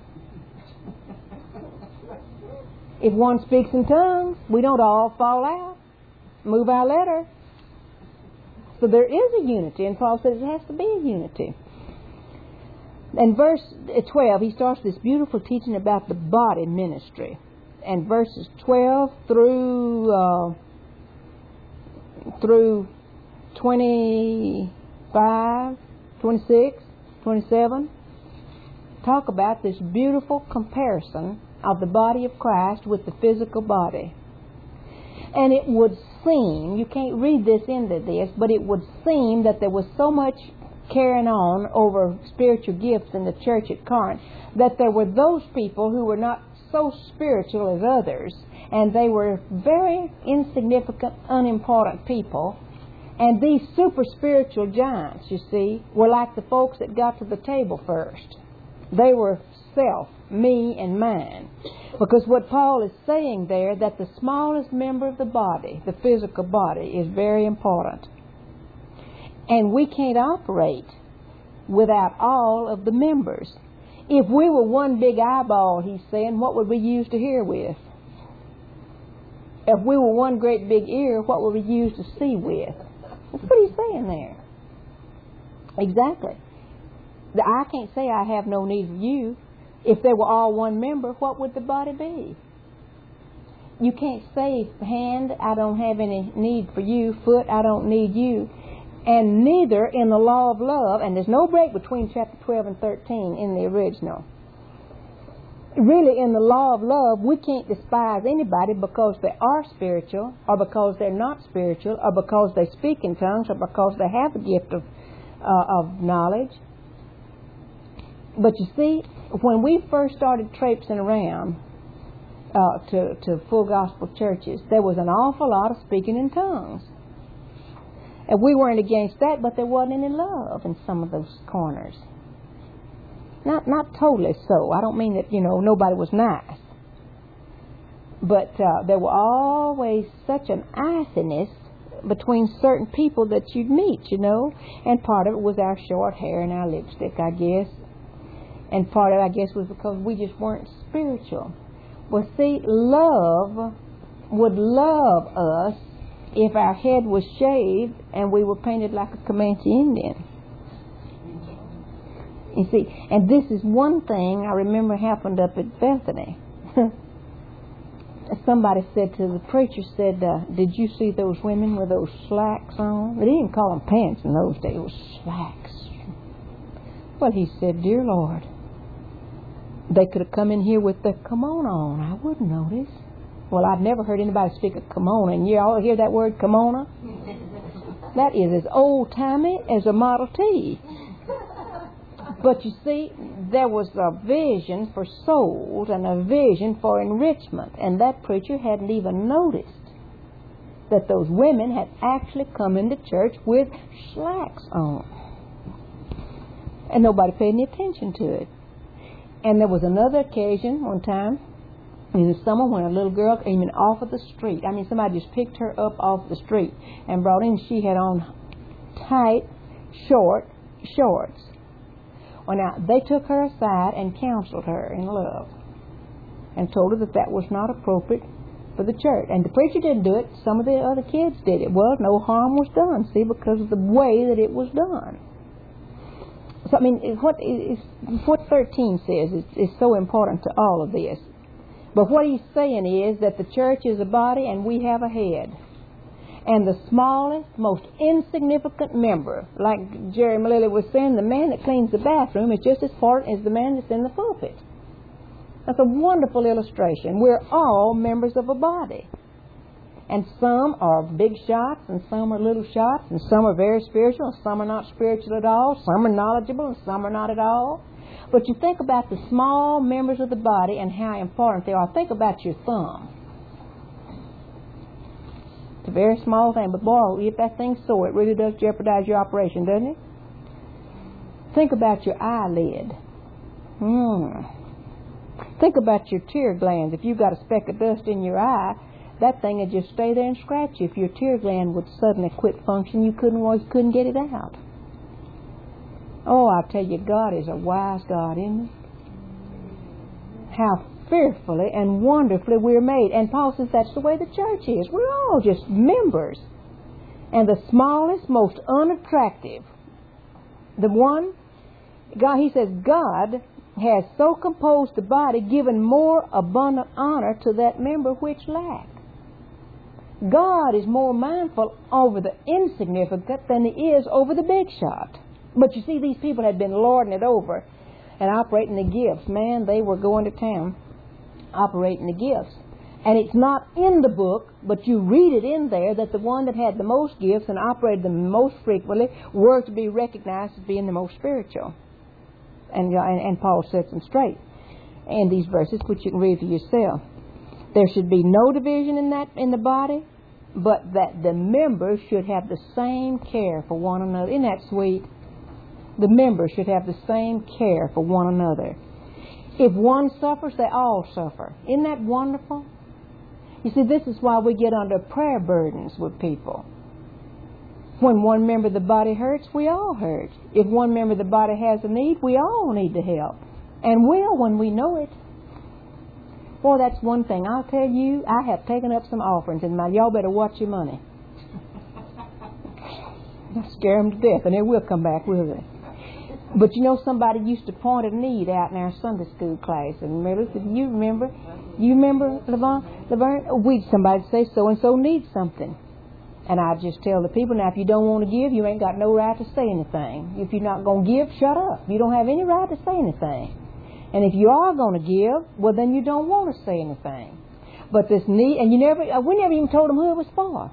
If one speaks in tongues, we don't all fall out, move our letter. So there is a unity, and Paul says it has to be a unity. In verse twelve, he starts this beautiful teaching about the body ministry. And verses twelve through uh, through twenty-five, twenty-six, twenty-seven talk about this beautiful comparison of the body of Christ with the physical body. And it would seem, you can't read this into this, but it would seem that there was so much carrying on over spiritual gifts in the church at Corinth that there were those people who were not so spiritual as others, and they were very insignificant, unimportant people. And these super spiritual giants, you see, were like the folks that got to the table first. They were self, me, and mine. Because what Paul is saying there, that the smallest member of the body, the physical body, is very important. And we can't operate without all of the members. If we were one big eyeball, he's saying, what would we use to hear with? If we were one great big ear, what would we use to see with? That's what he's saying there. Exactly. I can't say I have no need of you. If they were all one member, what would the body be? You can't say, hand, I don't have any need for you. Foot, I don't need you. And neither in the law of love, and there's no break between chapter twelve and thirteen in the original. Really, in the law of love, we can't despise anybody because they are spiritual, or because they're not spiritual, or because they speak in tongues, or because they have a gift of, uh, of knowledge. But you see, when we first started traipsing around uh, to, to full gospel churches, there was an awful lot of speaking in tongues. And we weren't against that, but there wasn't any love in some of those corners. Not not totally so. I don't mean that, you know, nobody was nice. But uh, there were always such an iciness between certain people that you'd meet, you know. And part of it was our short hair and our lipstick, I guess. And part of it, I guess, was because we just weren't spiritual. Well, see, love would love us if our head was shaved and we were painted like a Comanche Indian. You see, and this is one thing I remember happened up at Bethany. Somebody said to the preacher, said, uh, did you see those women with those slacks on? They didn't call them pants in those days, it was slacks. Well, he said, dear Lord, they could have come in here with the kimono on. I wouldn't notice. Well, I've never heard anybody speak of kimono, and you all hear that word kimono? That is as old-timey as a Model T. But you see, there was a vision for souls and a vision for enrichment, and that preacher hadn't even noticed that those women had actually come into church with slacks on. And nobody paid any attention to it. And there was another occasion, one time, in the summer when a little girl came in off of the street. I mean, somebody just picked her up off the street and brought in. She had on tight, short shorts. Well, now, they took her aside and counseled her in love and told her that that was not appropriate for the church. And the preacher didn't do it. Some of the other kids did it. Well, no harm was done, see, because of the way that it was done. So, I mean, what, is, what thirteen says is, is so important to all of this. But what he's saying is that the church is a body and we have a head. And the smallest, most insignificant member, like Jerry Malilly was saying, the man that cleans the bathroom is just as important as the man that's in the pulpit. That's a wonderful illustration. We're all members of a body. And some are big shots, and some are little shots, and some are very spiritual, and some are not spiritual at all, some are knowledgeable, and some are not at all. But you think about the small members of the body and how important they are. Think about your thumb. It's a very small thing, but boy, if that thing's sore, it really does jeopardize your operation, doesn't it? Think about your eyelid. Hmm. Think about your tear glands. If you've got a speck of dust in your eye, that thing would just stay there and scratch you. If your tear gland would suddenly quit function, you couldn't always couldn't get it out. Oh, I tell you, God is a wise God, isn't He? How fearfully and wonderfully we're made. And Paul says that's the way the church is. We're all just members. And the smallest, most unattractive, the one, God, he says, God has so composed the body, given more abundant honor to that member which lacked. God is more mindful over the insignificant than He is over the big shot. But you see, these people had been lording it over and operating the gifts. Man, they were going to town operating the gifts. And it's not in the book, but you read it in there that the one that had the most gifts and operated them most frequently were to be recognized as being the most spiritual. And, and, and Paul sets them straight in these verses, which you can read for yourself. There should be no division in that in the body, but that the members should have the same care for one another. Isn't that sweet? The members should have the same care for one another. If one suffers, they all suffer. Isn't that wonderful? You see, this is why we get under prayer burdens with people. When one member of the body hurts, we all hurt. If one member of the body has a need, we all need to help. And will when we know it. Boy, that's one thing. I'll tell you, I have taken up some offerings, and y'all better watch your money. I'll scare them to death, and they will come back, will they? But you know, somebody used to point a need out in our Sunday school class, and remember, you remember, you remember, Laverne? Laverne? We somebody say so and so needs something, and I just tell the people, now if you don't want to give, you ain't got no right to say anything. If you're not going to give, shut up. You don't have any right to say anything. And if you are going to give, well, then you don't want to say anything. But this need, and you never, we never even told them who it was for.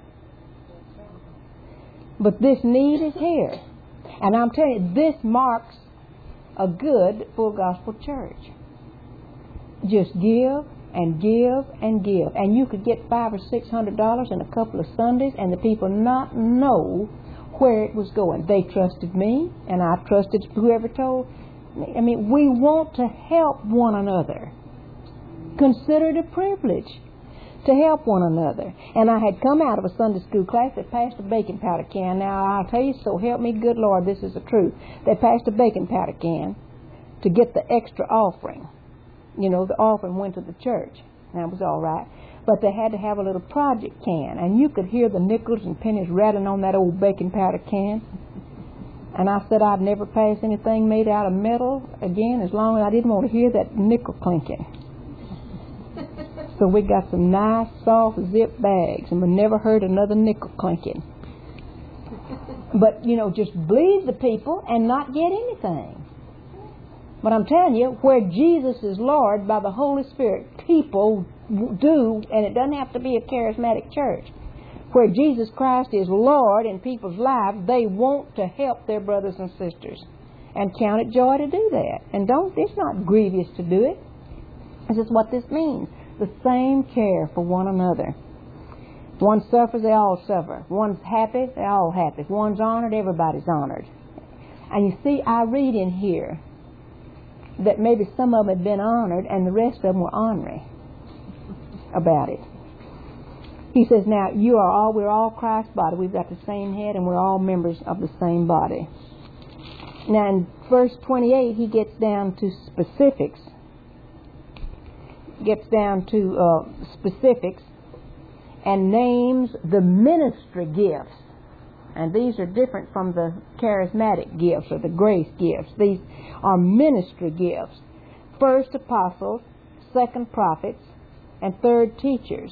But this need is here. And I'm telling you, this marks a good full gospel church. Just give and give and give. And you could get five or six hundred dollars in a couple of Sundays and the people not know where it was going. They trusted me, and I trusted whoever told me. I mean, we want to help one another. Consider it a privilege to help one another. And I had come out of a Sunday school class that passed a baking powder can. Now, I'll tell you, so help me, good Lord, this is the truth. They passed a baking powder can to get the extra offering. You know, the offering went to the church. That was all right. But they had to have a little project can. And you could hear the nickels and pennies rattling on that old baking powder can. And I said I'd never pass anything made out of metal again as long as I didn't want to hear that nickel clinking. So we got some nice, soft zip bags, and we never heard another nickel clinking. But, you know, just bleed the people and not get anything. But I'm telling you, where Jesus is Lord by the Holy Spirit, people do, and it doesn't have to be a charismatic church. Where Jesus Christ is Lord in people's lives, they want to help their brothers and sisters. And count it joy to do that. And don't, it's not grievous to do it. This is what this means. The same care for one another. If one suffers, they all suffer. If one's happy, they're all happy. If one's honored, everybody's honored. And you see, I read in here that maybe some of them had been honored and the rest of them were ornery about it. He says, now, you are all, we're all Christ's body. We've got the same head and we're all members of the same body. Now, in verse twenty-eight, he gets down to specifics. Gets down to uh, specifics and names the ministry gifts. And these are different from the charismatic gifts or the grace gifts. These are ministry gifts. First, apostles. Second, prophets. And third, teachers.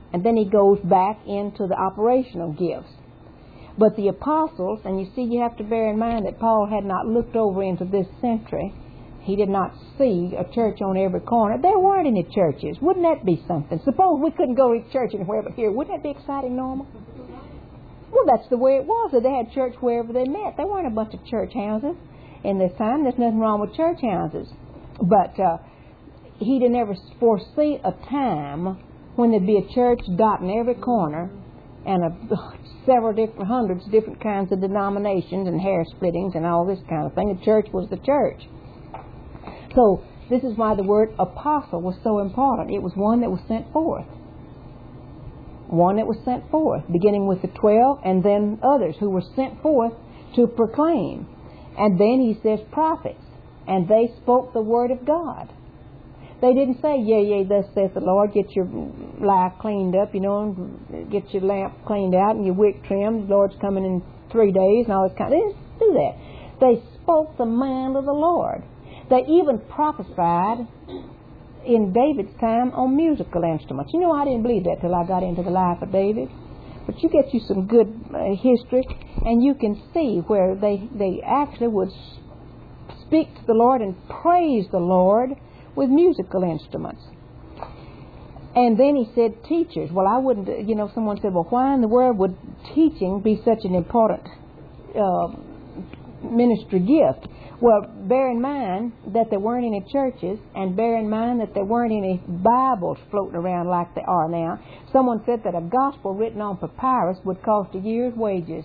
And then he goes back into the operational gifts. But the apostles, and you see, you have to bear in mind that Paul had not looked over into this century. He did not see a church on every corner. There weren't any churches. Wouldn't that be something? Suppose we couldn't go to church anywhere but here. Wouldn't that be exciting, Norma? Well, that's the way it was. They had church wherever they met. There weren't a bunch of church houses in this time. There's nothing wrong with church houses. But uh, he didn't ever foresee a time when there'd be a church dotting every corner and a, several different, hundreds of different kinds of denominations and hair splittings and all this kind of thing. The church was the church. So this is why the word apostle was so important. It was one that was sent forth. One that was sent forth, beginning with the twelve and then others who were sent forth to proclaim. And then he says prophets, and they spoke the word of God. They didn't say, yea, yea, thus saith the Lord, get your life cleaned up, you know, and get your lamp cleaned out and your wick trimmed. The Lord's coming in three days and all this kind of. They didn't do that. They spoke the mind of the Lord. They even prophesied in David's time on musical instruments. You know, I didn't believe that till I got into the life of David. But you get you some good uh, history, and you can see where they, they actually would speak to the Lord and praise the Lord with musical instruments. And then he said teachers. Well, I wouldn't, you know, someone said, well, why in the world would teaching be such an important uh, ministry gift? Well, bear in mind that there weren't any churches, and bear in mind that there weren't any Bibles floating around like there are now. Someone said that a gospel written on papyrus would cost a year's wages.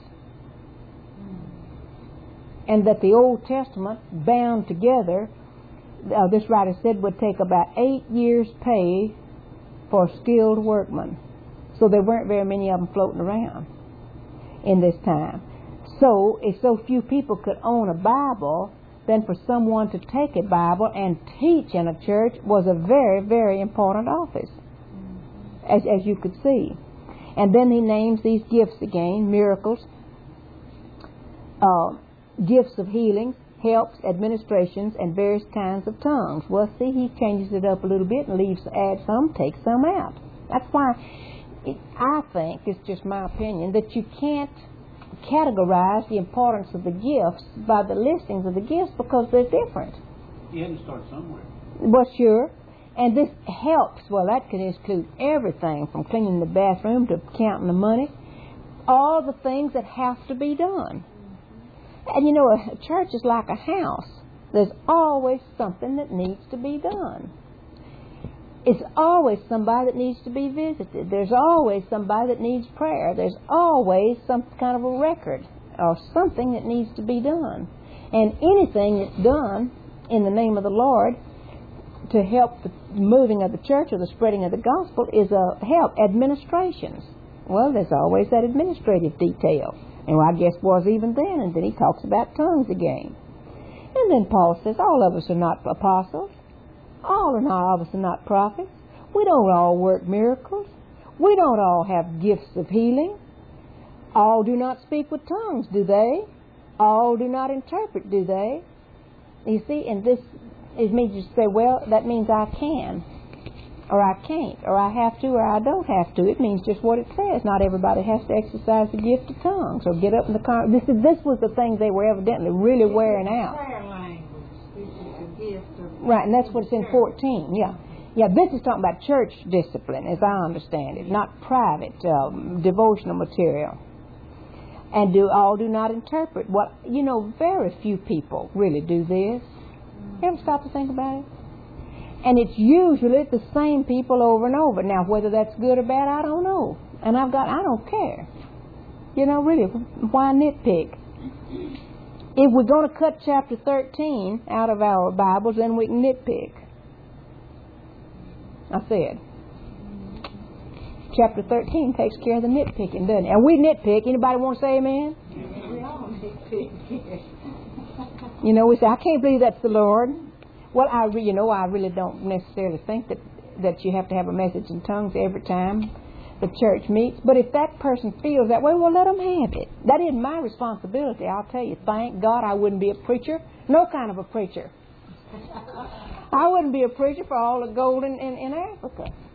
And that the Old Testament, bound together, uh, this writer said, would take about eight years' pay for a skilled workman. So there weren't very many of them floating around in this time. So, if so few people could own a Bible, then for someone to take a Bible and teach in a church was a very, very important office, as, as you could see. And then he names these gifts again, miracles, uh, gifts of healings, helps, administrations, and various kinds of tongues. Well, see, he changes it up a little bit and leaves, adds some, takes some out. That's why it, I think, it's just my opinion, that you can't categorize the importance of the gifts by the listings of the gifts because they're different. You had to start somewhere. Well, sure. And this helps. Well, that could include everything from cleaning the bathroom to counting the money. All the things that have to be done. And you know, a church is like a house. There's always something that needs to be done. It's always somebody that needs to be visited. There's always somebody that needs prayer. There's always some kind of a record or something that needs to be done. And anything that's done in the name of the Lord to help the moving of the church or the spreading of the gospel is a help. Administrations. Well, there's always that administrative detail. And I guess was even then. And then he talks about tongues again. And then Paul says, all of us are not apostles. All and all of us are not prophets. We don't all work miracles. We don't all have gifts of healing. All do not speak with tongues, do they? All do not interpret, do they? You see, and this is me to say, well, that means I can, or I can't, or I have to, or I don't have to. It means just what it says. Not everybody has to exercise the gift of tongues or get up in the con- this is this was the thing they were evidently really wearing out. Right, and that's what's in fourteen, yeah. Yeah, this is talking about church discipline, as I understand it, not private um, devotional material. And do all do not interpret. Well, you know, very few people really do this. You ever stop to think about it? And it's usually the same people over and over. Now, whether that's good or bad, I don't know. And I've got, I don't care. You know, really, why nitpick? If we're going to cut chapter thirteen out of our Bibles, then we can nitpick. I said. Chapter thirteen takes care of the nitpicking, doesn't it? And we nitpick. Anybody want to say amen? We all nitpick. You know, we say, I can't believe that's the Lord. Well, I re- you know, I really don't necessarily think that, that you have to have a message in tongues every time the church meets. But if that person feels that way, well, let them have it. That isn't my responsibility. I'll tell you, thank God I wouldn't be a preacher. No kind of a preacher. I wouldn't be a preacher for all the gold in, in, in Africa.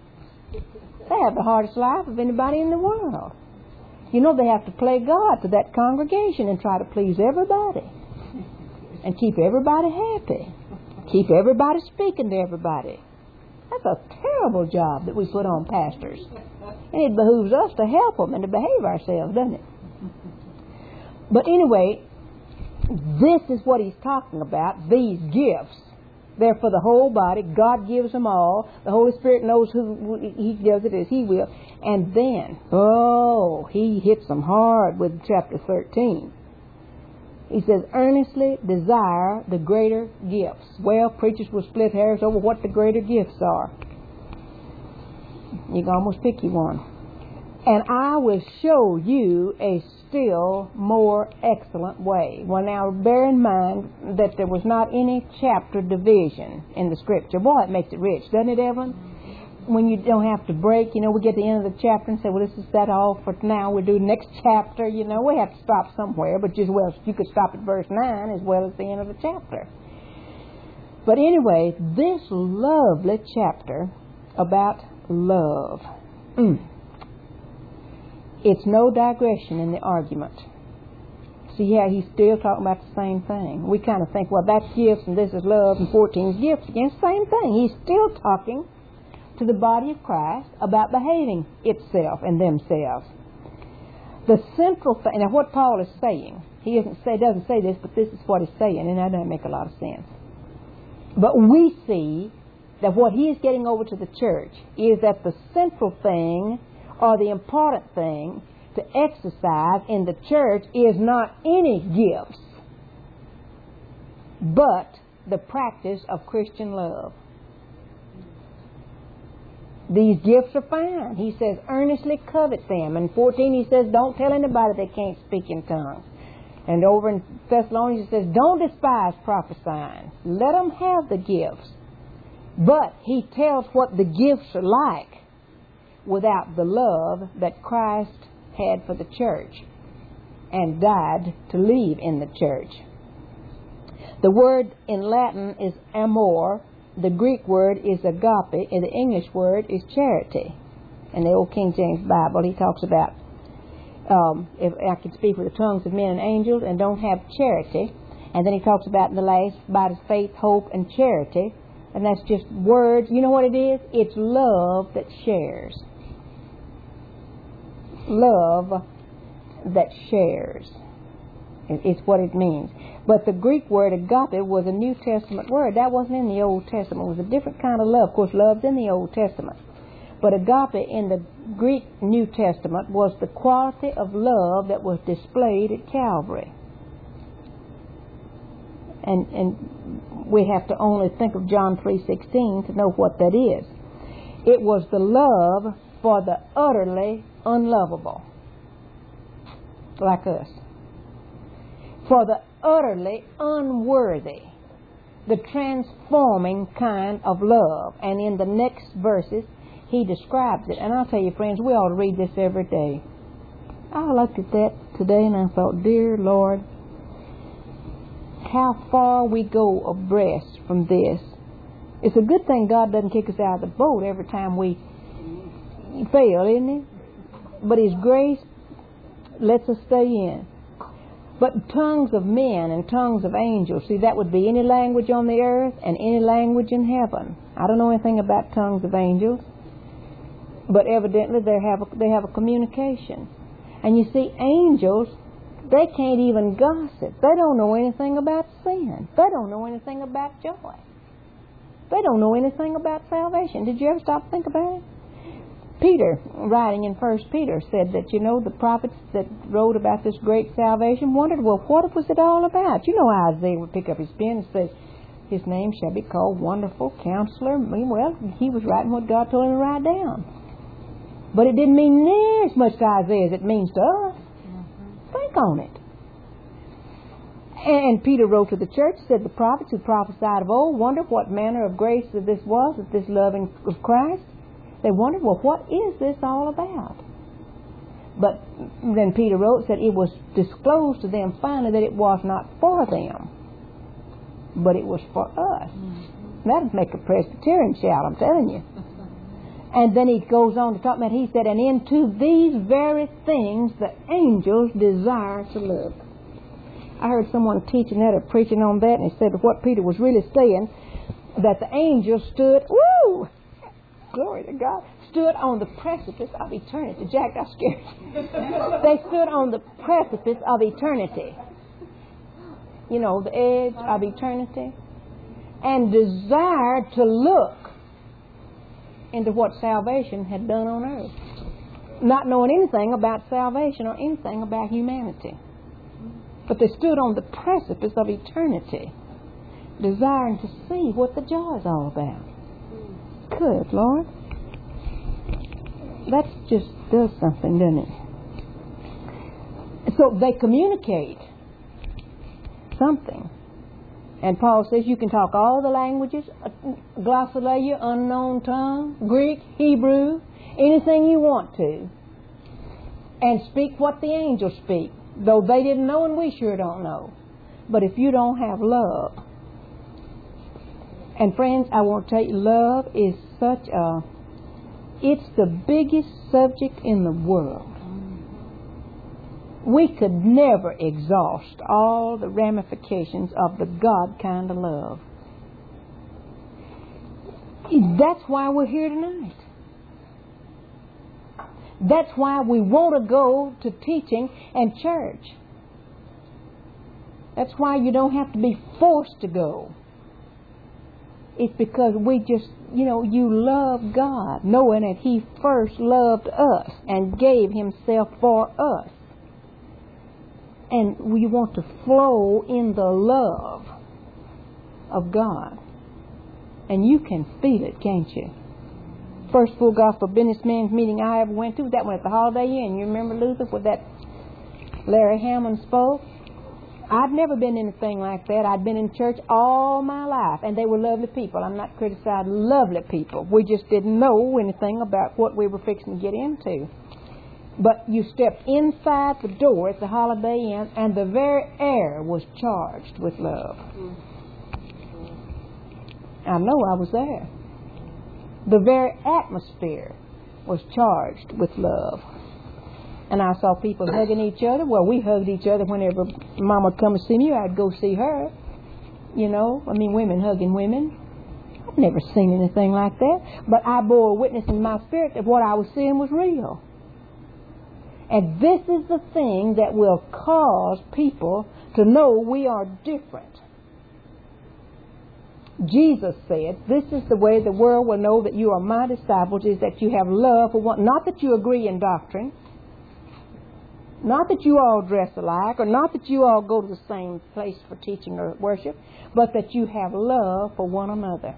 They have the hardest life of anybody in the world. You know, they have to play God to that congregation and try to please everybody. And keep everybody happy. Keep everybody speaking to everybody. That's a terrible job that we put on pastors. And it behooves us to help them and to behave ourselves, doesn't it? But anyway, this is what he's talking about, these gifts. They're for the whole body. God gives them all. The Holy Spirit knows who He does it as He will. And then, oh, He hits them hard with chapter thirteen. He says, earnestly desire the greater gifts. Well, preachers will split hairs over what the greater gifts are. You can almost pick you one. And I will show you a still more excellent way. Well, now, bear in mind that there was not any chapter division in the Scripture. Boy, it makes it rich, doesn't it, Evelyn? When you don't have to break, you know, we get to the end of the chapter and say, well, this is that all for now. We'll do the next chapter, you know. We have to stop somewhere, but just, well, you could stop at verse nine as well as the end of the chapter. But anyway, this lovely chapter about love. Mm. It's no digression in the argument. See how he's still talking about the same thing. We kind of think, well, that's gifts and this is love and fourteen is gifts. Again, same thing. He's still talking to the body of Christ about behaving itself and themselves. The central thing, now what Paul is saying, he doesn't say, doesn't say this, but this is what he's saying, and that doesn't make a lot of sense. But we see that what he is getting over to the church is that the central thing or the important thing to exercise in the church is not any gifts, but the practice of Christian love. These gifts are fine. He says, earnestly covet them. And fourteen, he says, don't tell anybody they can't speak in tongues. And over in Thessalonians, he says, don't despise prophesying. Let them have the gifts. But he tells what the gifts are like without the love that Christ had for the church and died to leave in the church. The word in Latin is amor. The Greek word is agape, and the English word is charity. In the old King James Bible, he talks about, um, if I can speak with the tongues of men and angels and don't have charity. And then he talks about in the last, about his faith, hope, and charity. And that's just words. You know what it is? It's love that shares. Love that shares. It's what it means. But the Greek word agape was a New Testament word. That wasn't in the Old Testament. It was a different kind of love. Of course, love's in the Old Testament. But agape in the Greek New Testament was the quality of love that was displayed at Calvary. And and we have to only think of John three sixteen to know what that is. It was the love for the utterly unlovable, like us. For the utterly unworthy, the transforming kind of love. And in the next verses, he describes it. And I'll tell you, friends, we ought to read this every day. I looked at that today and I thought, dear Lord, how far we go abreast from this. It's a good thing God doesn't kick us out of the boat every time we fail, isn't it? But His grace lets us stay in. But tongues of men and tongues of angels, see, that would be any language on the earth and any language in heaven. I don't know anything about tongues of angels, but evidently they have a, they have a communication. And you see, angels, they can't even gossip. They don't know anything about sin. They don't know anything about joy. They don't know anything about salvation. Did you ever stop to think about it? Peter, writing in First Peter, said that, you know, the prophets that wrote about this great salvation wondered, well, what was it all about? You know, Isaiah would pick up his pen and say, His name shall be called Wonderful Counselor. Well, he was writing what God told him to write down. But it didn't mean near as much to Isaiah as it means to us. Mm-hmm. Think on it. And Peter wrote to the church, said the prophets who prophesied of old wondered what manner of grace that this was, that this loving of Christ. They wondered, well, what is this all about? But then Peter wrote, said it was disclosed to them finally that it was not for them, but it was for us. Mm-hmm. That would make a Presbyterian shout, I'm telling you. And then he goes on to talk about, he said, and into these very things the angels desire to look. I heard someone teaching that or preaching on that, and he said what Peter was really saying, that the angels stood, woo, glory to God, stood on the precipice of eternity. Jack got scared. They stood on the precipice of eternity. You know, the edge of eternity. And desired to look into what salvation had done on earth. Not knowing anything about salvation or anything about humanity. But they stood on the precipice of eternity, desiring to see what the joy is all about. Good Lord. That just does something, doesn't it? So they communicate something. And Paul says you can talk all the languages, glossolalia, unknown tongue, Greek, Hebrew, anything you want to, and speak what the angels speak, though they didn't know and we sure don't know. But if you don't have love, and friends, I want to tell you, love is such a, it's the biggest subject in the world. We could never exhaust all the ramifications of the God kind of love. That's why we're here tonight. That's why we want to go to teaching and church. That's why you don't have to be forced to go. It's because we just, you know, you love God, knowing that He first loved us and gave Himself for us. And we want to flow in the love of God. And you can feel it, can't you? First full gospel businessman's meeting I ever went to was that one at the Holiday Inn. You remember, Luther, where that Larry Hammond spoke? I'd never been in anything like that. I'd been in church all my life, and they were lovely people. I'm not criticizing lovely people. We just didn't know anything about what we were fixing to get into. But you stepped inside the door at the Holiday Inn, and the very air was charged with love. I know I was there. The very atmosphere was charged with love. And I saw people hugging each other. Well, we hugged each other whenever Mom would come to see me. I'd go see her. You know, I mean, women hugging women. I've never seen anything like that. But I bore witness in my spirit that what I was seeing was real. And this is the thing that will cause people to know we are different. Jesus said, this is the way the world will know that you are my disciples, is that you have love for one. Not that you agree in doctrine. Not that you all dress alike, or not that you all go to the same place for teaching or worship, but that you have love for one another.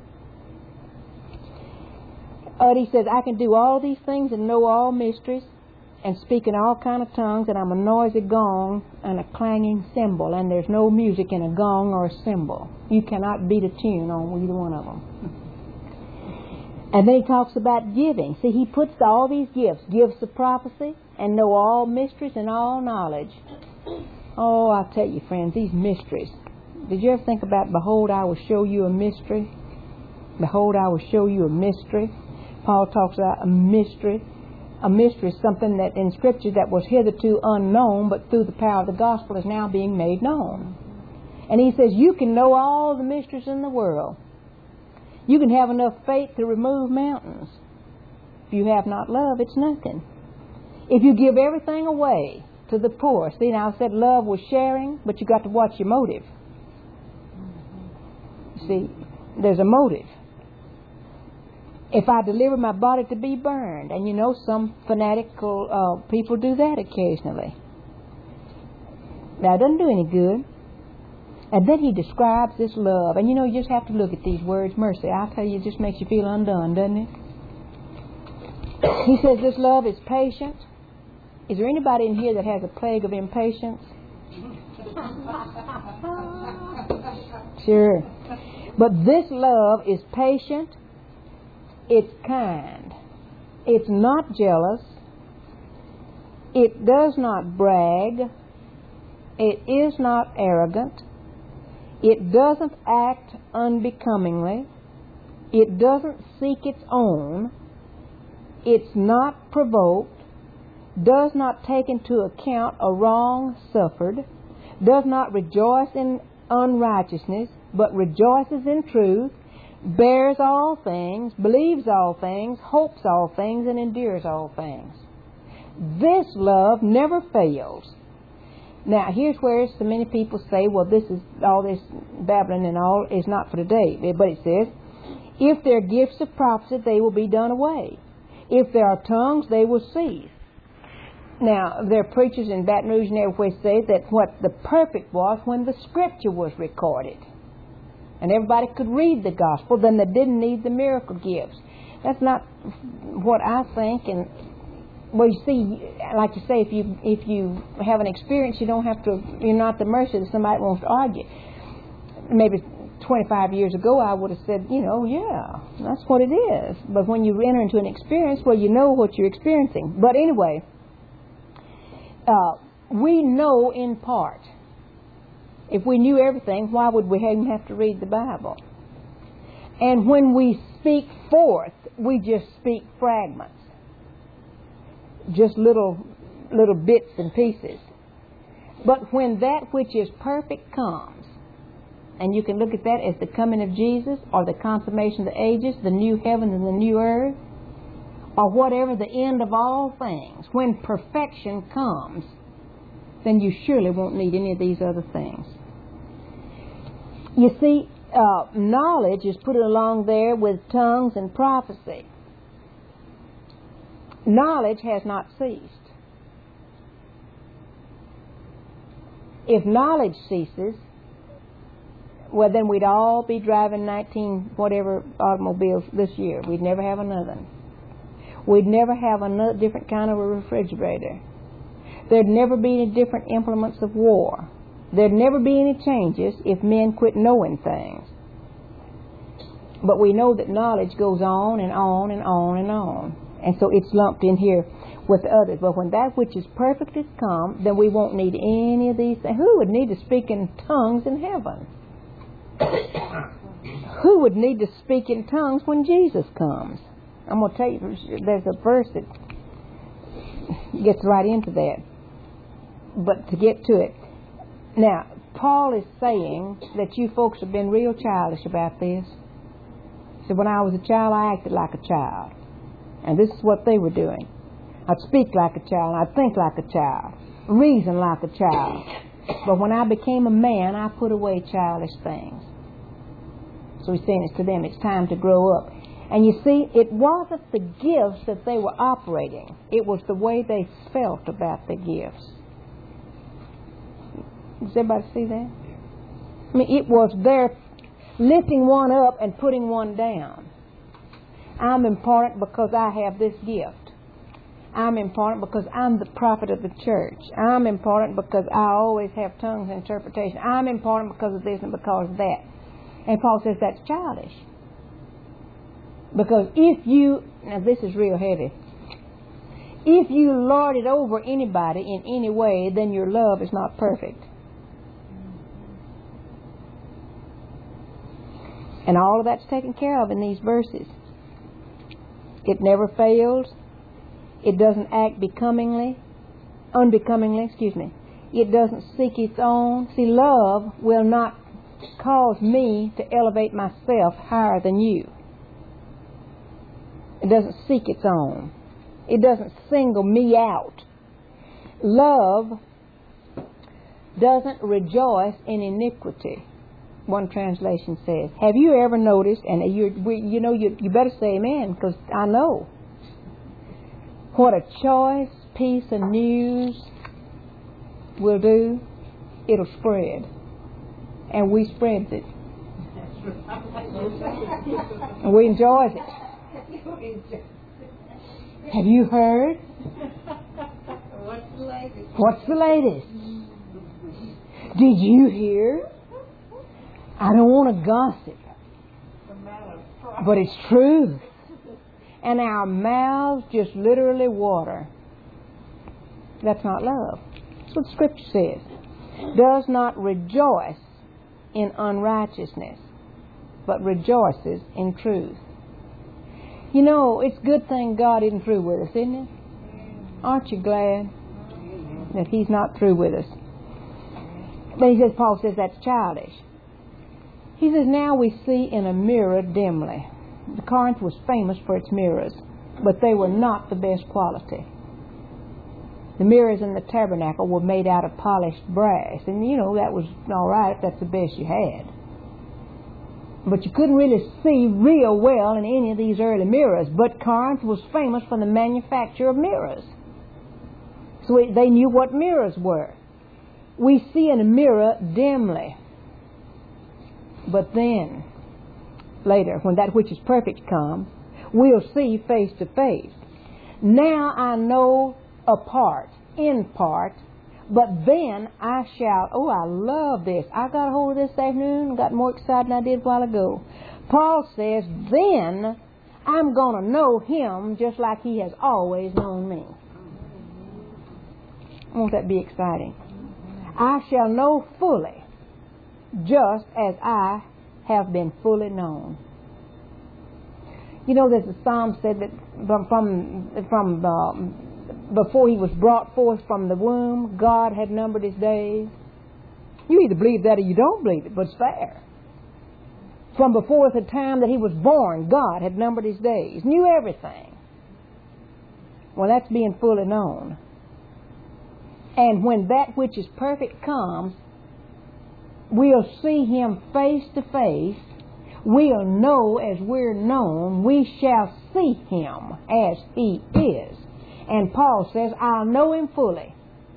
Uh, he says, I can do all these things and know all mysteries, and speak in all kind of tongues, and I'm a noisy gong and a clanging cymbal, and there's no music in a gong or a cymbal. You cannot beat a tune on either one of them. And then he talks about giving. See, he puts all these gifts, gifts of prophecy, and know all mysteries and all knowledge. Oh, I tell you, friends, these mysteries. Did you ever think about, behold, I will show you a mystery? Behold, I will show you a mystery. Paul talks about a mystery. A mystery is something that in Scripture that was hitherto unknown, but through the power of the gospel is now being made known. And he says you can know all the mysteries in the world. You can have enough faith to remove mountains. If you have not love, it's nothing. If you give everything away to the poor. See, now I said love was sharing, but you got to watch your motive. See, there's a motive. If I deliver my body to be burned, and you know some fanatical uh, people do that occasionally. Now, it doesn't do any good. And then he describes this love. And you know, you just have to look at these words, mercy. I tell you, it just makes you feel undone, doesn't it? He says this love is patient. Is there anybody in here that has a plague of impatience? Sure. But this love is patient. It's kind. It's not jealous. It does not brag. It is not arrogant. It doesn't act unbecomingly. It doesn't seek its own. It's not provoked, does not take into account a wrong suffered, does not rejoice in unrighteousness, but rejoices in truth, bears all things, believes all things, hopes all things, and endures all things. This love never fails. Now, here's where so many people say, well, this is all this babbling and all is not for today. But it says, if there are gifts of prophecy, they will be done away. If there are tongues, they will cease. Now, there are preachers in Baton Rouge and everywhere say that what the perfect was when the Scripture was recorded. And everybody could read the gospel, then they didn't need the miracle gifts. That's not what I think. And well, you see, like you say, if you if you have an experience, you don't have to. You're not at the mercy that somebody wants to argue. Maybe twenty-five years ago, I would have said, you know, yeah, that's what it is. But when you enter into an experience, well, you know what you're experiencing. But anyway, uh, we know in part. If we knew everything, why would we even have to read the Bible? And when we speak forth, we just speak fragments. Just little little bits and pieces. But when that which is perfect comes, and you can look at that as the coming of Jesus, or the consummation of the ages, the new heaven and the new earth, or whatever, the end of all things, when perfection comes, then you surely won't need any of these other things. You see, uh, knowledge is put along there with tongues and prophecy. Knowledge has not ceased. If knowledge ceases, well, then we'd all be driving nineteen whatever automobiles this year. We'd never have another. We'd never have another different kind of a refrigerator. There'd never be any different implements of war. There'd never be any changes if men quit knowing things. But we know that knowledge goes on and on and on and on. And so it's lumped in here with the others. But when that which is perfect has come, then we won't need any of these things. Who would need to speak in tongues in heaven? Who would need to speak in tongues when Jesus comes? I'm going to tell you, there's a verse that gets right into that. But to get to it, now, Paul is saying that you folks have been real childish about this. He said, when I was a child, I acted like a child. And this is what they were doing. I'd speak like a child, I'd think like a child, reason like a child. But when I became a man, I put away childish things. So he's saying it's to them, it's time to grow up. And you see, it wasn't the gifts that they were operating. It was the way they felt about the gifts. Does everybody see that? I mean, it was their lifting one up and putting one down. I'm important because I have this gift. I'm important because I'm the prophet of the church. I'm important because I always have tongues and interpretation. I'm important because of this and because of that. And Paul says that's childish. Because if you, now this is real heavy, if you lord it over anybody in any way, then your love is not perfect. And all of that's taken care of in these verses. It never fails. It doesn't act becomingly, unbecomingly, excuse me. It doesn't seek its own. See, love will not cause me to elevate myself higher than you. It doesn't seek its own. It doesn't single me out. Love doesn't rejoice in iniquity. One translation says. Have you ever noticed, and you you know, you, you better say amen, because I know, what a choice piece of news will do? It'll spread. And we spreads it. And we enjoys it. Have you heard? What's the latest? What's the latest? Did you hear? I don't want to gossip, but it's truth. And our mouths just literally water. That's not love. That's what the Scripture says. Does not rejoice in unrighteousness, but rejoices in truth. You know, it's a good thing God isn't through with us, isn't it? Aren't you glad that He's not through with us? But he says, Paul says that's childish. He says, now we see in a mirror dimly. The Corinth was famous for its mirrors, but they were not the best quality. The mirrors in the tabernacle were made out of polished brass, and you know, that was all right if that's the best you had. But you couldn't really see real well in any of these early mirrors. But Corinth was famous for the manufacture of mirrors. So they knew what mirrors were. We see in a mirror dimly. But then, later, when that which is perfect comes, we'll see face to face. Now I know a part, in part, but then I shall, oh, I love this. I got a hold of this afternoon, got more excited than I did a while ago. Paul says, then I'm going to know Him just like He has always known me. Won't that be exciting? I shall know fully, just as I have been fully known. You know, there's a psalm said that from from, from um, before He was brought forth from the womb, God had numbered His days. You either believe that or you don't believe it, but it's fair. From before the time that He was born, God had numbered His days, knew everything. Well, that's being fully known. And when that which is perfect comes, we'll see Him face to face. We'll know as we're known. We shall see Him as He is. And Paul says, I'll know Him fully,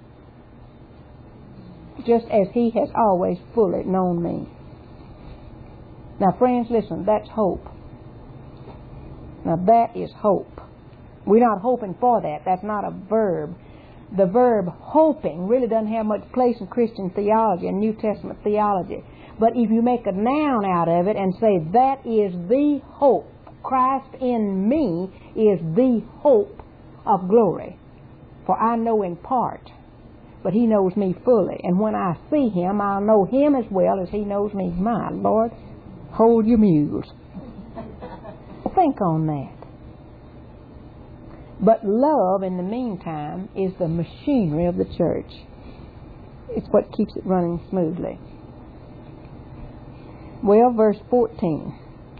just as He has always fully known me. Now, friends, listen, that's hope. Now, that is hope. We're not hoping for that. That's not a verb. The verb hoping really doesn't have much place in Christian theology and New Testament theology. But if you make a noun out of it and say, that is the hope, Christ in me is the hope of glory. For I know in part, but He knows me fully. And when I see Him, I'll know Him as well as He knows me. My Lord, hold your mules. Think on that. But love, in the meantime, is the machinery of the church. It's what keeps it running smoothly. Well, verse fourteen.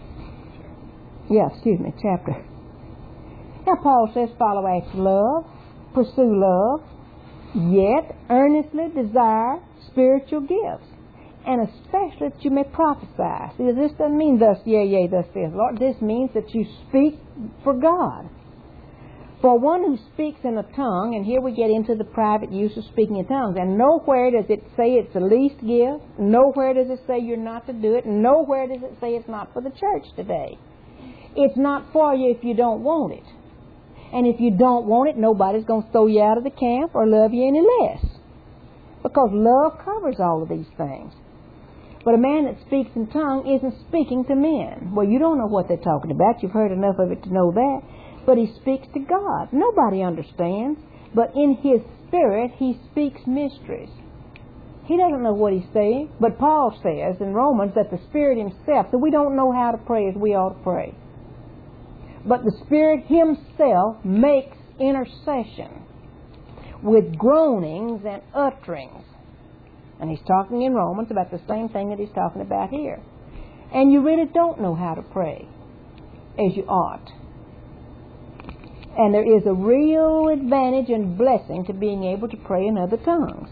Yeah, excuse me, chapter. Now Paul says, follow after love, pursue love, yet earnestly desire spiritual gifts, and especially that you may prophesy. See, this doesn't mean thus, yea, yea, thus saith the Lord. This means that you speak for God. For one who speaks in a tongue, and here we get into the private use of speaking in tongues, and nowhere does it say it's the least gift, nowhere does it say you're not to do it, nowhere does it say it's not for the church today. It's not for you if you don't want it. And if you don't want it, nobody's going to throw you out of the camp or love you any less. Because love covers all of these things. But a man that speaks in tongue isn't speaking to men. Well, you don't know what they're talking about. You've heard enough of it to know that. But he speaks to God. Nobody understands. But in his spirit, he speaks mysteries. He doesn't know what he's saying. But Paul says in Romans that the Spirit Himself, that we don't know how to pray as we ought to pray. But the Spirit Himself makes intercession with groanings and utterings. And he's talking in Romans about the same thing that he's talking about here. And you really don't know how to pray as you ought. And there is a real advantage and blessing to being able to pray in other tongues.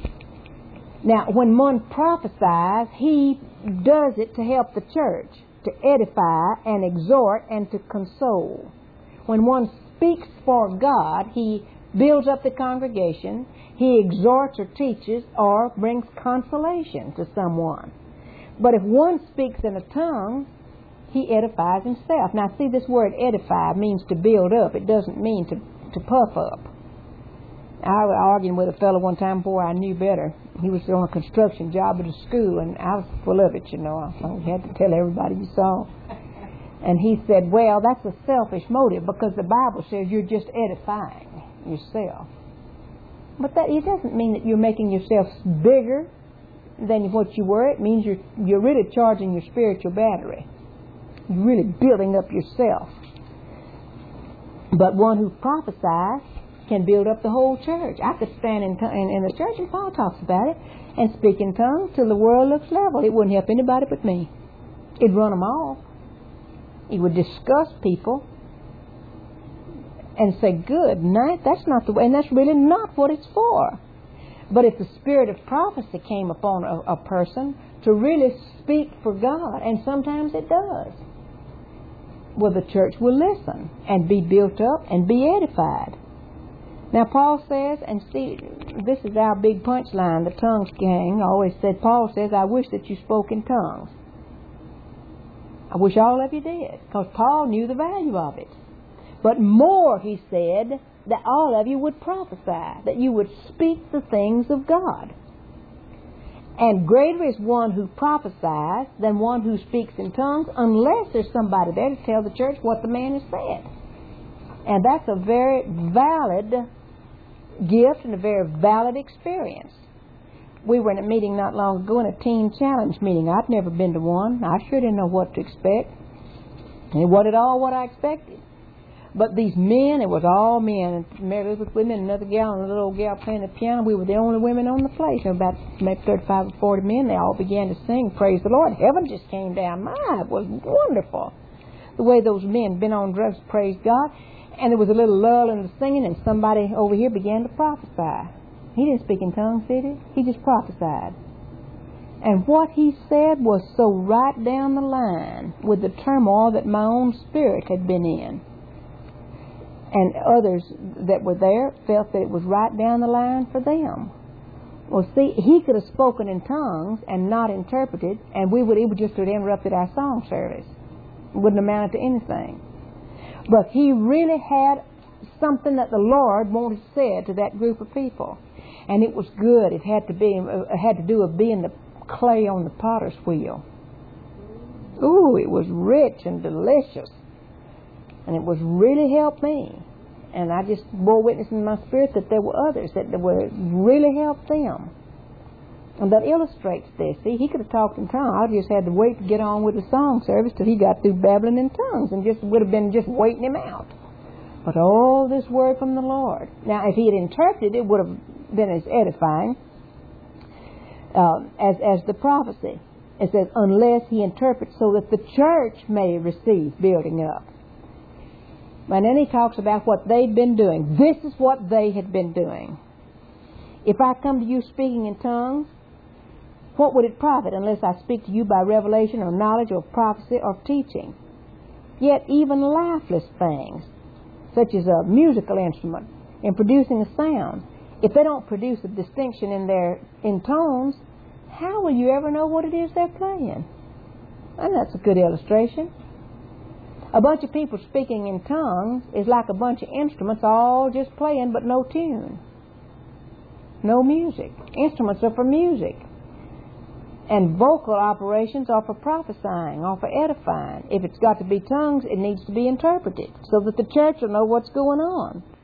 Now, when one prophesies, he does it to help the church, to edify and exhort and to console. When one speaks for God, he builds up the congregation, he exhorts or teaches or brings consolation to someone. But if one speaks in a tongue, he edifies himself. Now, see, this word edify means to build up. It doesn't mean to, to puff up. I was arguing with a fellow one time before I knew better. He was on a construction job at a school, and I was full of it, you know. I had to tell everybody you saw. And he said, well, that's a selfish motive because the Bible says you're just edifying yourself. But that it doesn't mean that you're making yourself bigger than what you were. It means you're, you're really charging your spiritual battery. You're really building up yourself. But one who prophesies can build up the whole church. I could stand in, in, in the church, and Paul talks about it, and speak in tongues till the world looks level. It wouldn't help anybody but me. It'd run them off. He would disgust people and say, good night, that's not the way, and that's really not what it's for. But if the spirit of prophecy came upon a, a person to really speak for God, and sometimes it does, well, the church will listen and be built up and be edified. Now, Paul says, and see, this is our big punchline, the tongues gang always said, Paul says, I wish that you spoke in tongues. I wish all of you did, because Paul knew the value of it. But more, he said, that all of you would prophesy, that you would speak the things of God. And greater is one who prophesies than one who speaks in tongues, unless there's somebody there to tell the church what the man has said. And that's a very valid gift and a very valid experience. We were in a meeting not long ago, in a teen challenge meeting. I'd never been to one. I sure didn't know what to expect. And it wasn't at all what I expected. But these men, it was all men. Mary Elizabeth with me and another gal and a little old gal playing the piano. We were the only women on the place. There were about maybe thirty-five or forty men. They all began to sing, praise the Lord. Heaven just came down. My, it was wonderful. The way those men been on drugs, praise God. And there was a little lull in the singing, and somebody over here began to prophesy. He didn't speak in tongues, did he? He just prophesied. And what he said was so right down the line with the turmoil that my own spirit had been in. And others that were there felt that it was right down the line for them. Well, see, he could have spoken in tongues and not interpreted, and we would, it would just have interrupted our song service. It wouldn't have amounted to anything. But he really had something that the Lord wanted said to that group of people. And it was good. It had to be, it had to do with being the clay on the potter's wheel. Ooh, it was rich and delicious. And it was really helped me. And I just bore witness in my spirit that there were others that were really helped them. And that illustrates this. See, he could have talked in tongues. I just had to wait to get on with the song service till he got through babbling in tongues, and just would have been just waiting him out. But all this word from the Lord. Now, if he had interpreted, it would have been as edifying uh, as as the prophecy. It says, unless he interprets, so that the church may receive building up. And then he talks about what they'd been doing. This is what they had been doing. If I come to you speaking in tongues, what would it profit unless I speak to you by revelation or knowledge or prophecy or teaching? Yet even lifeless things, such as a musical instrument, in producing a sound, if they don't produce a distinction in their in tones, how will you ever know what it is they're playing? And that's a good illustration. A bunch of people speaking in tongues is like a bunch of instruments all just playing but no tune. No music. Instruments are for music. And vocal operations are for prophesying, or for edifying. If it's got to be tongues, it needs to be interpreted so that the church will know what's going on.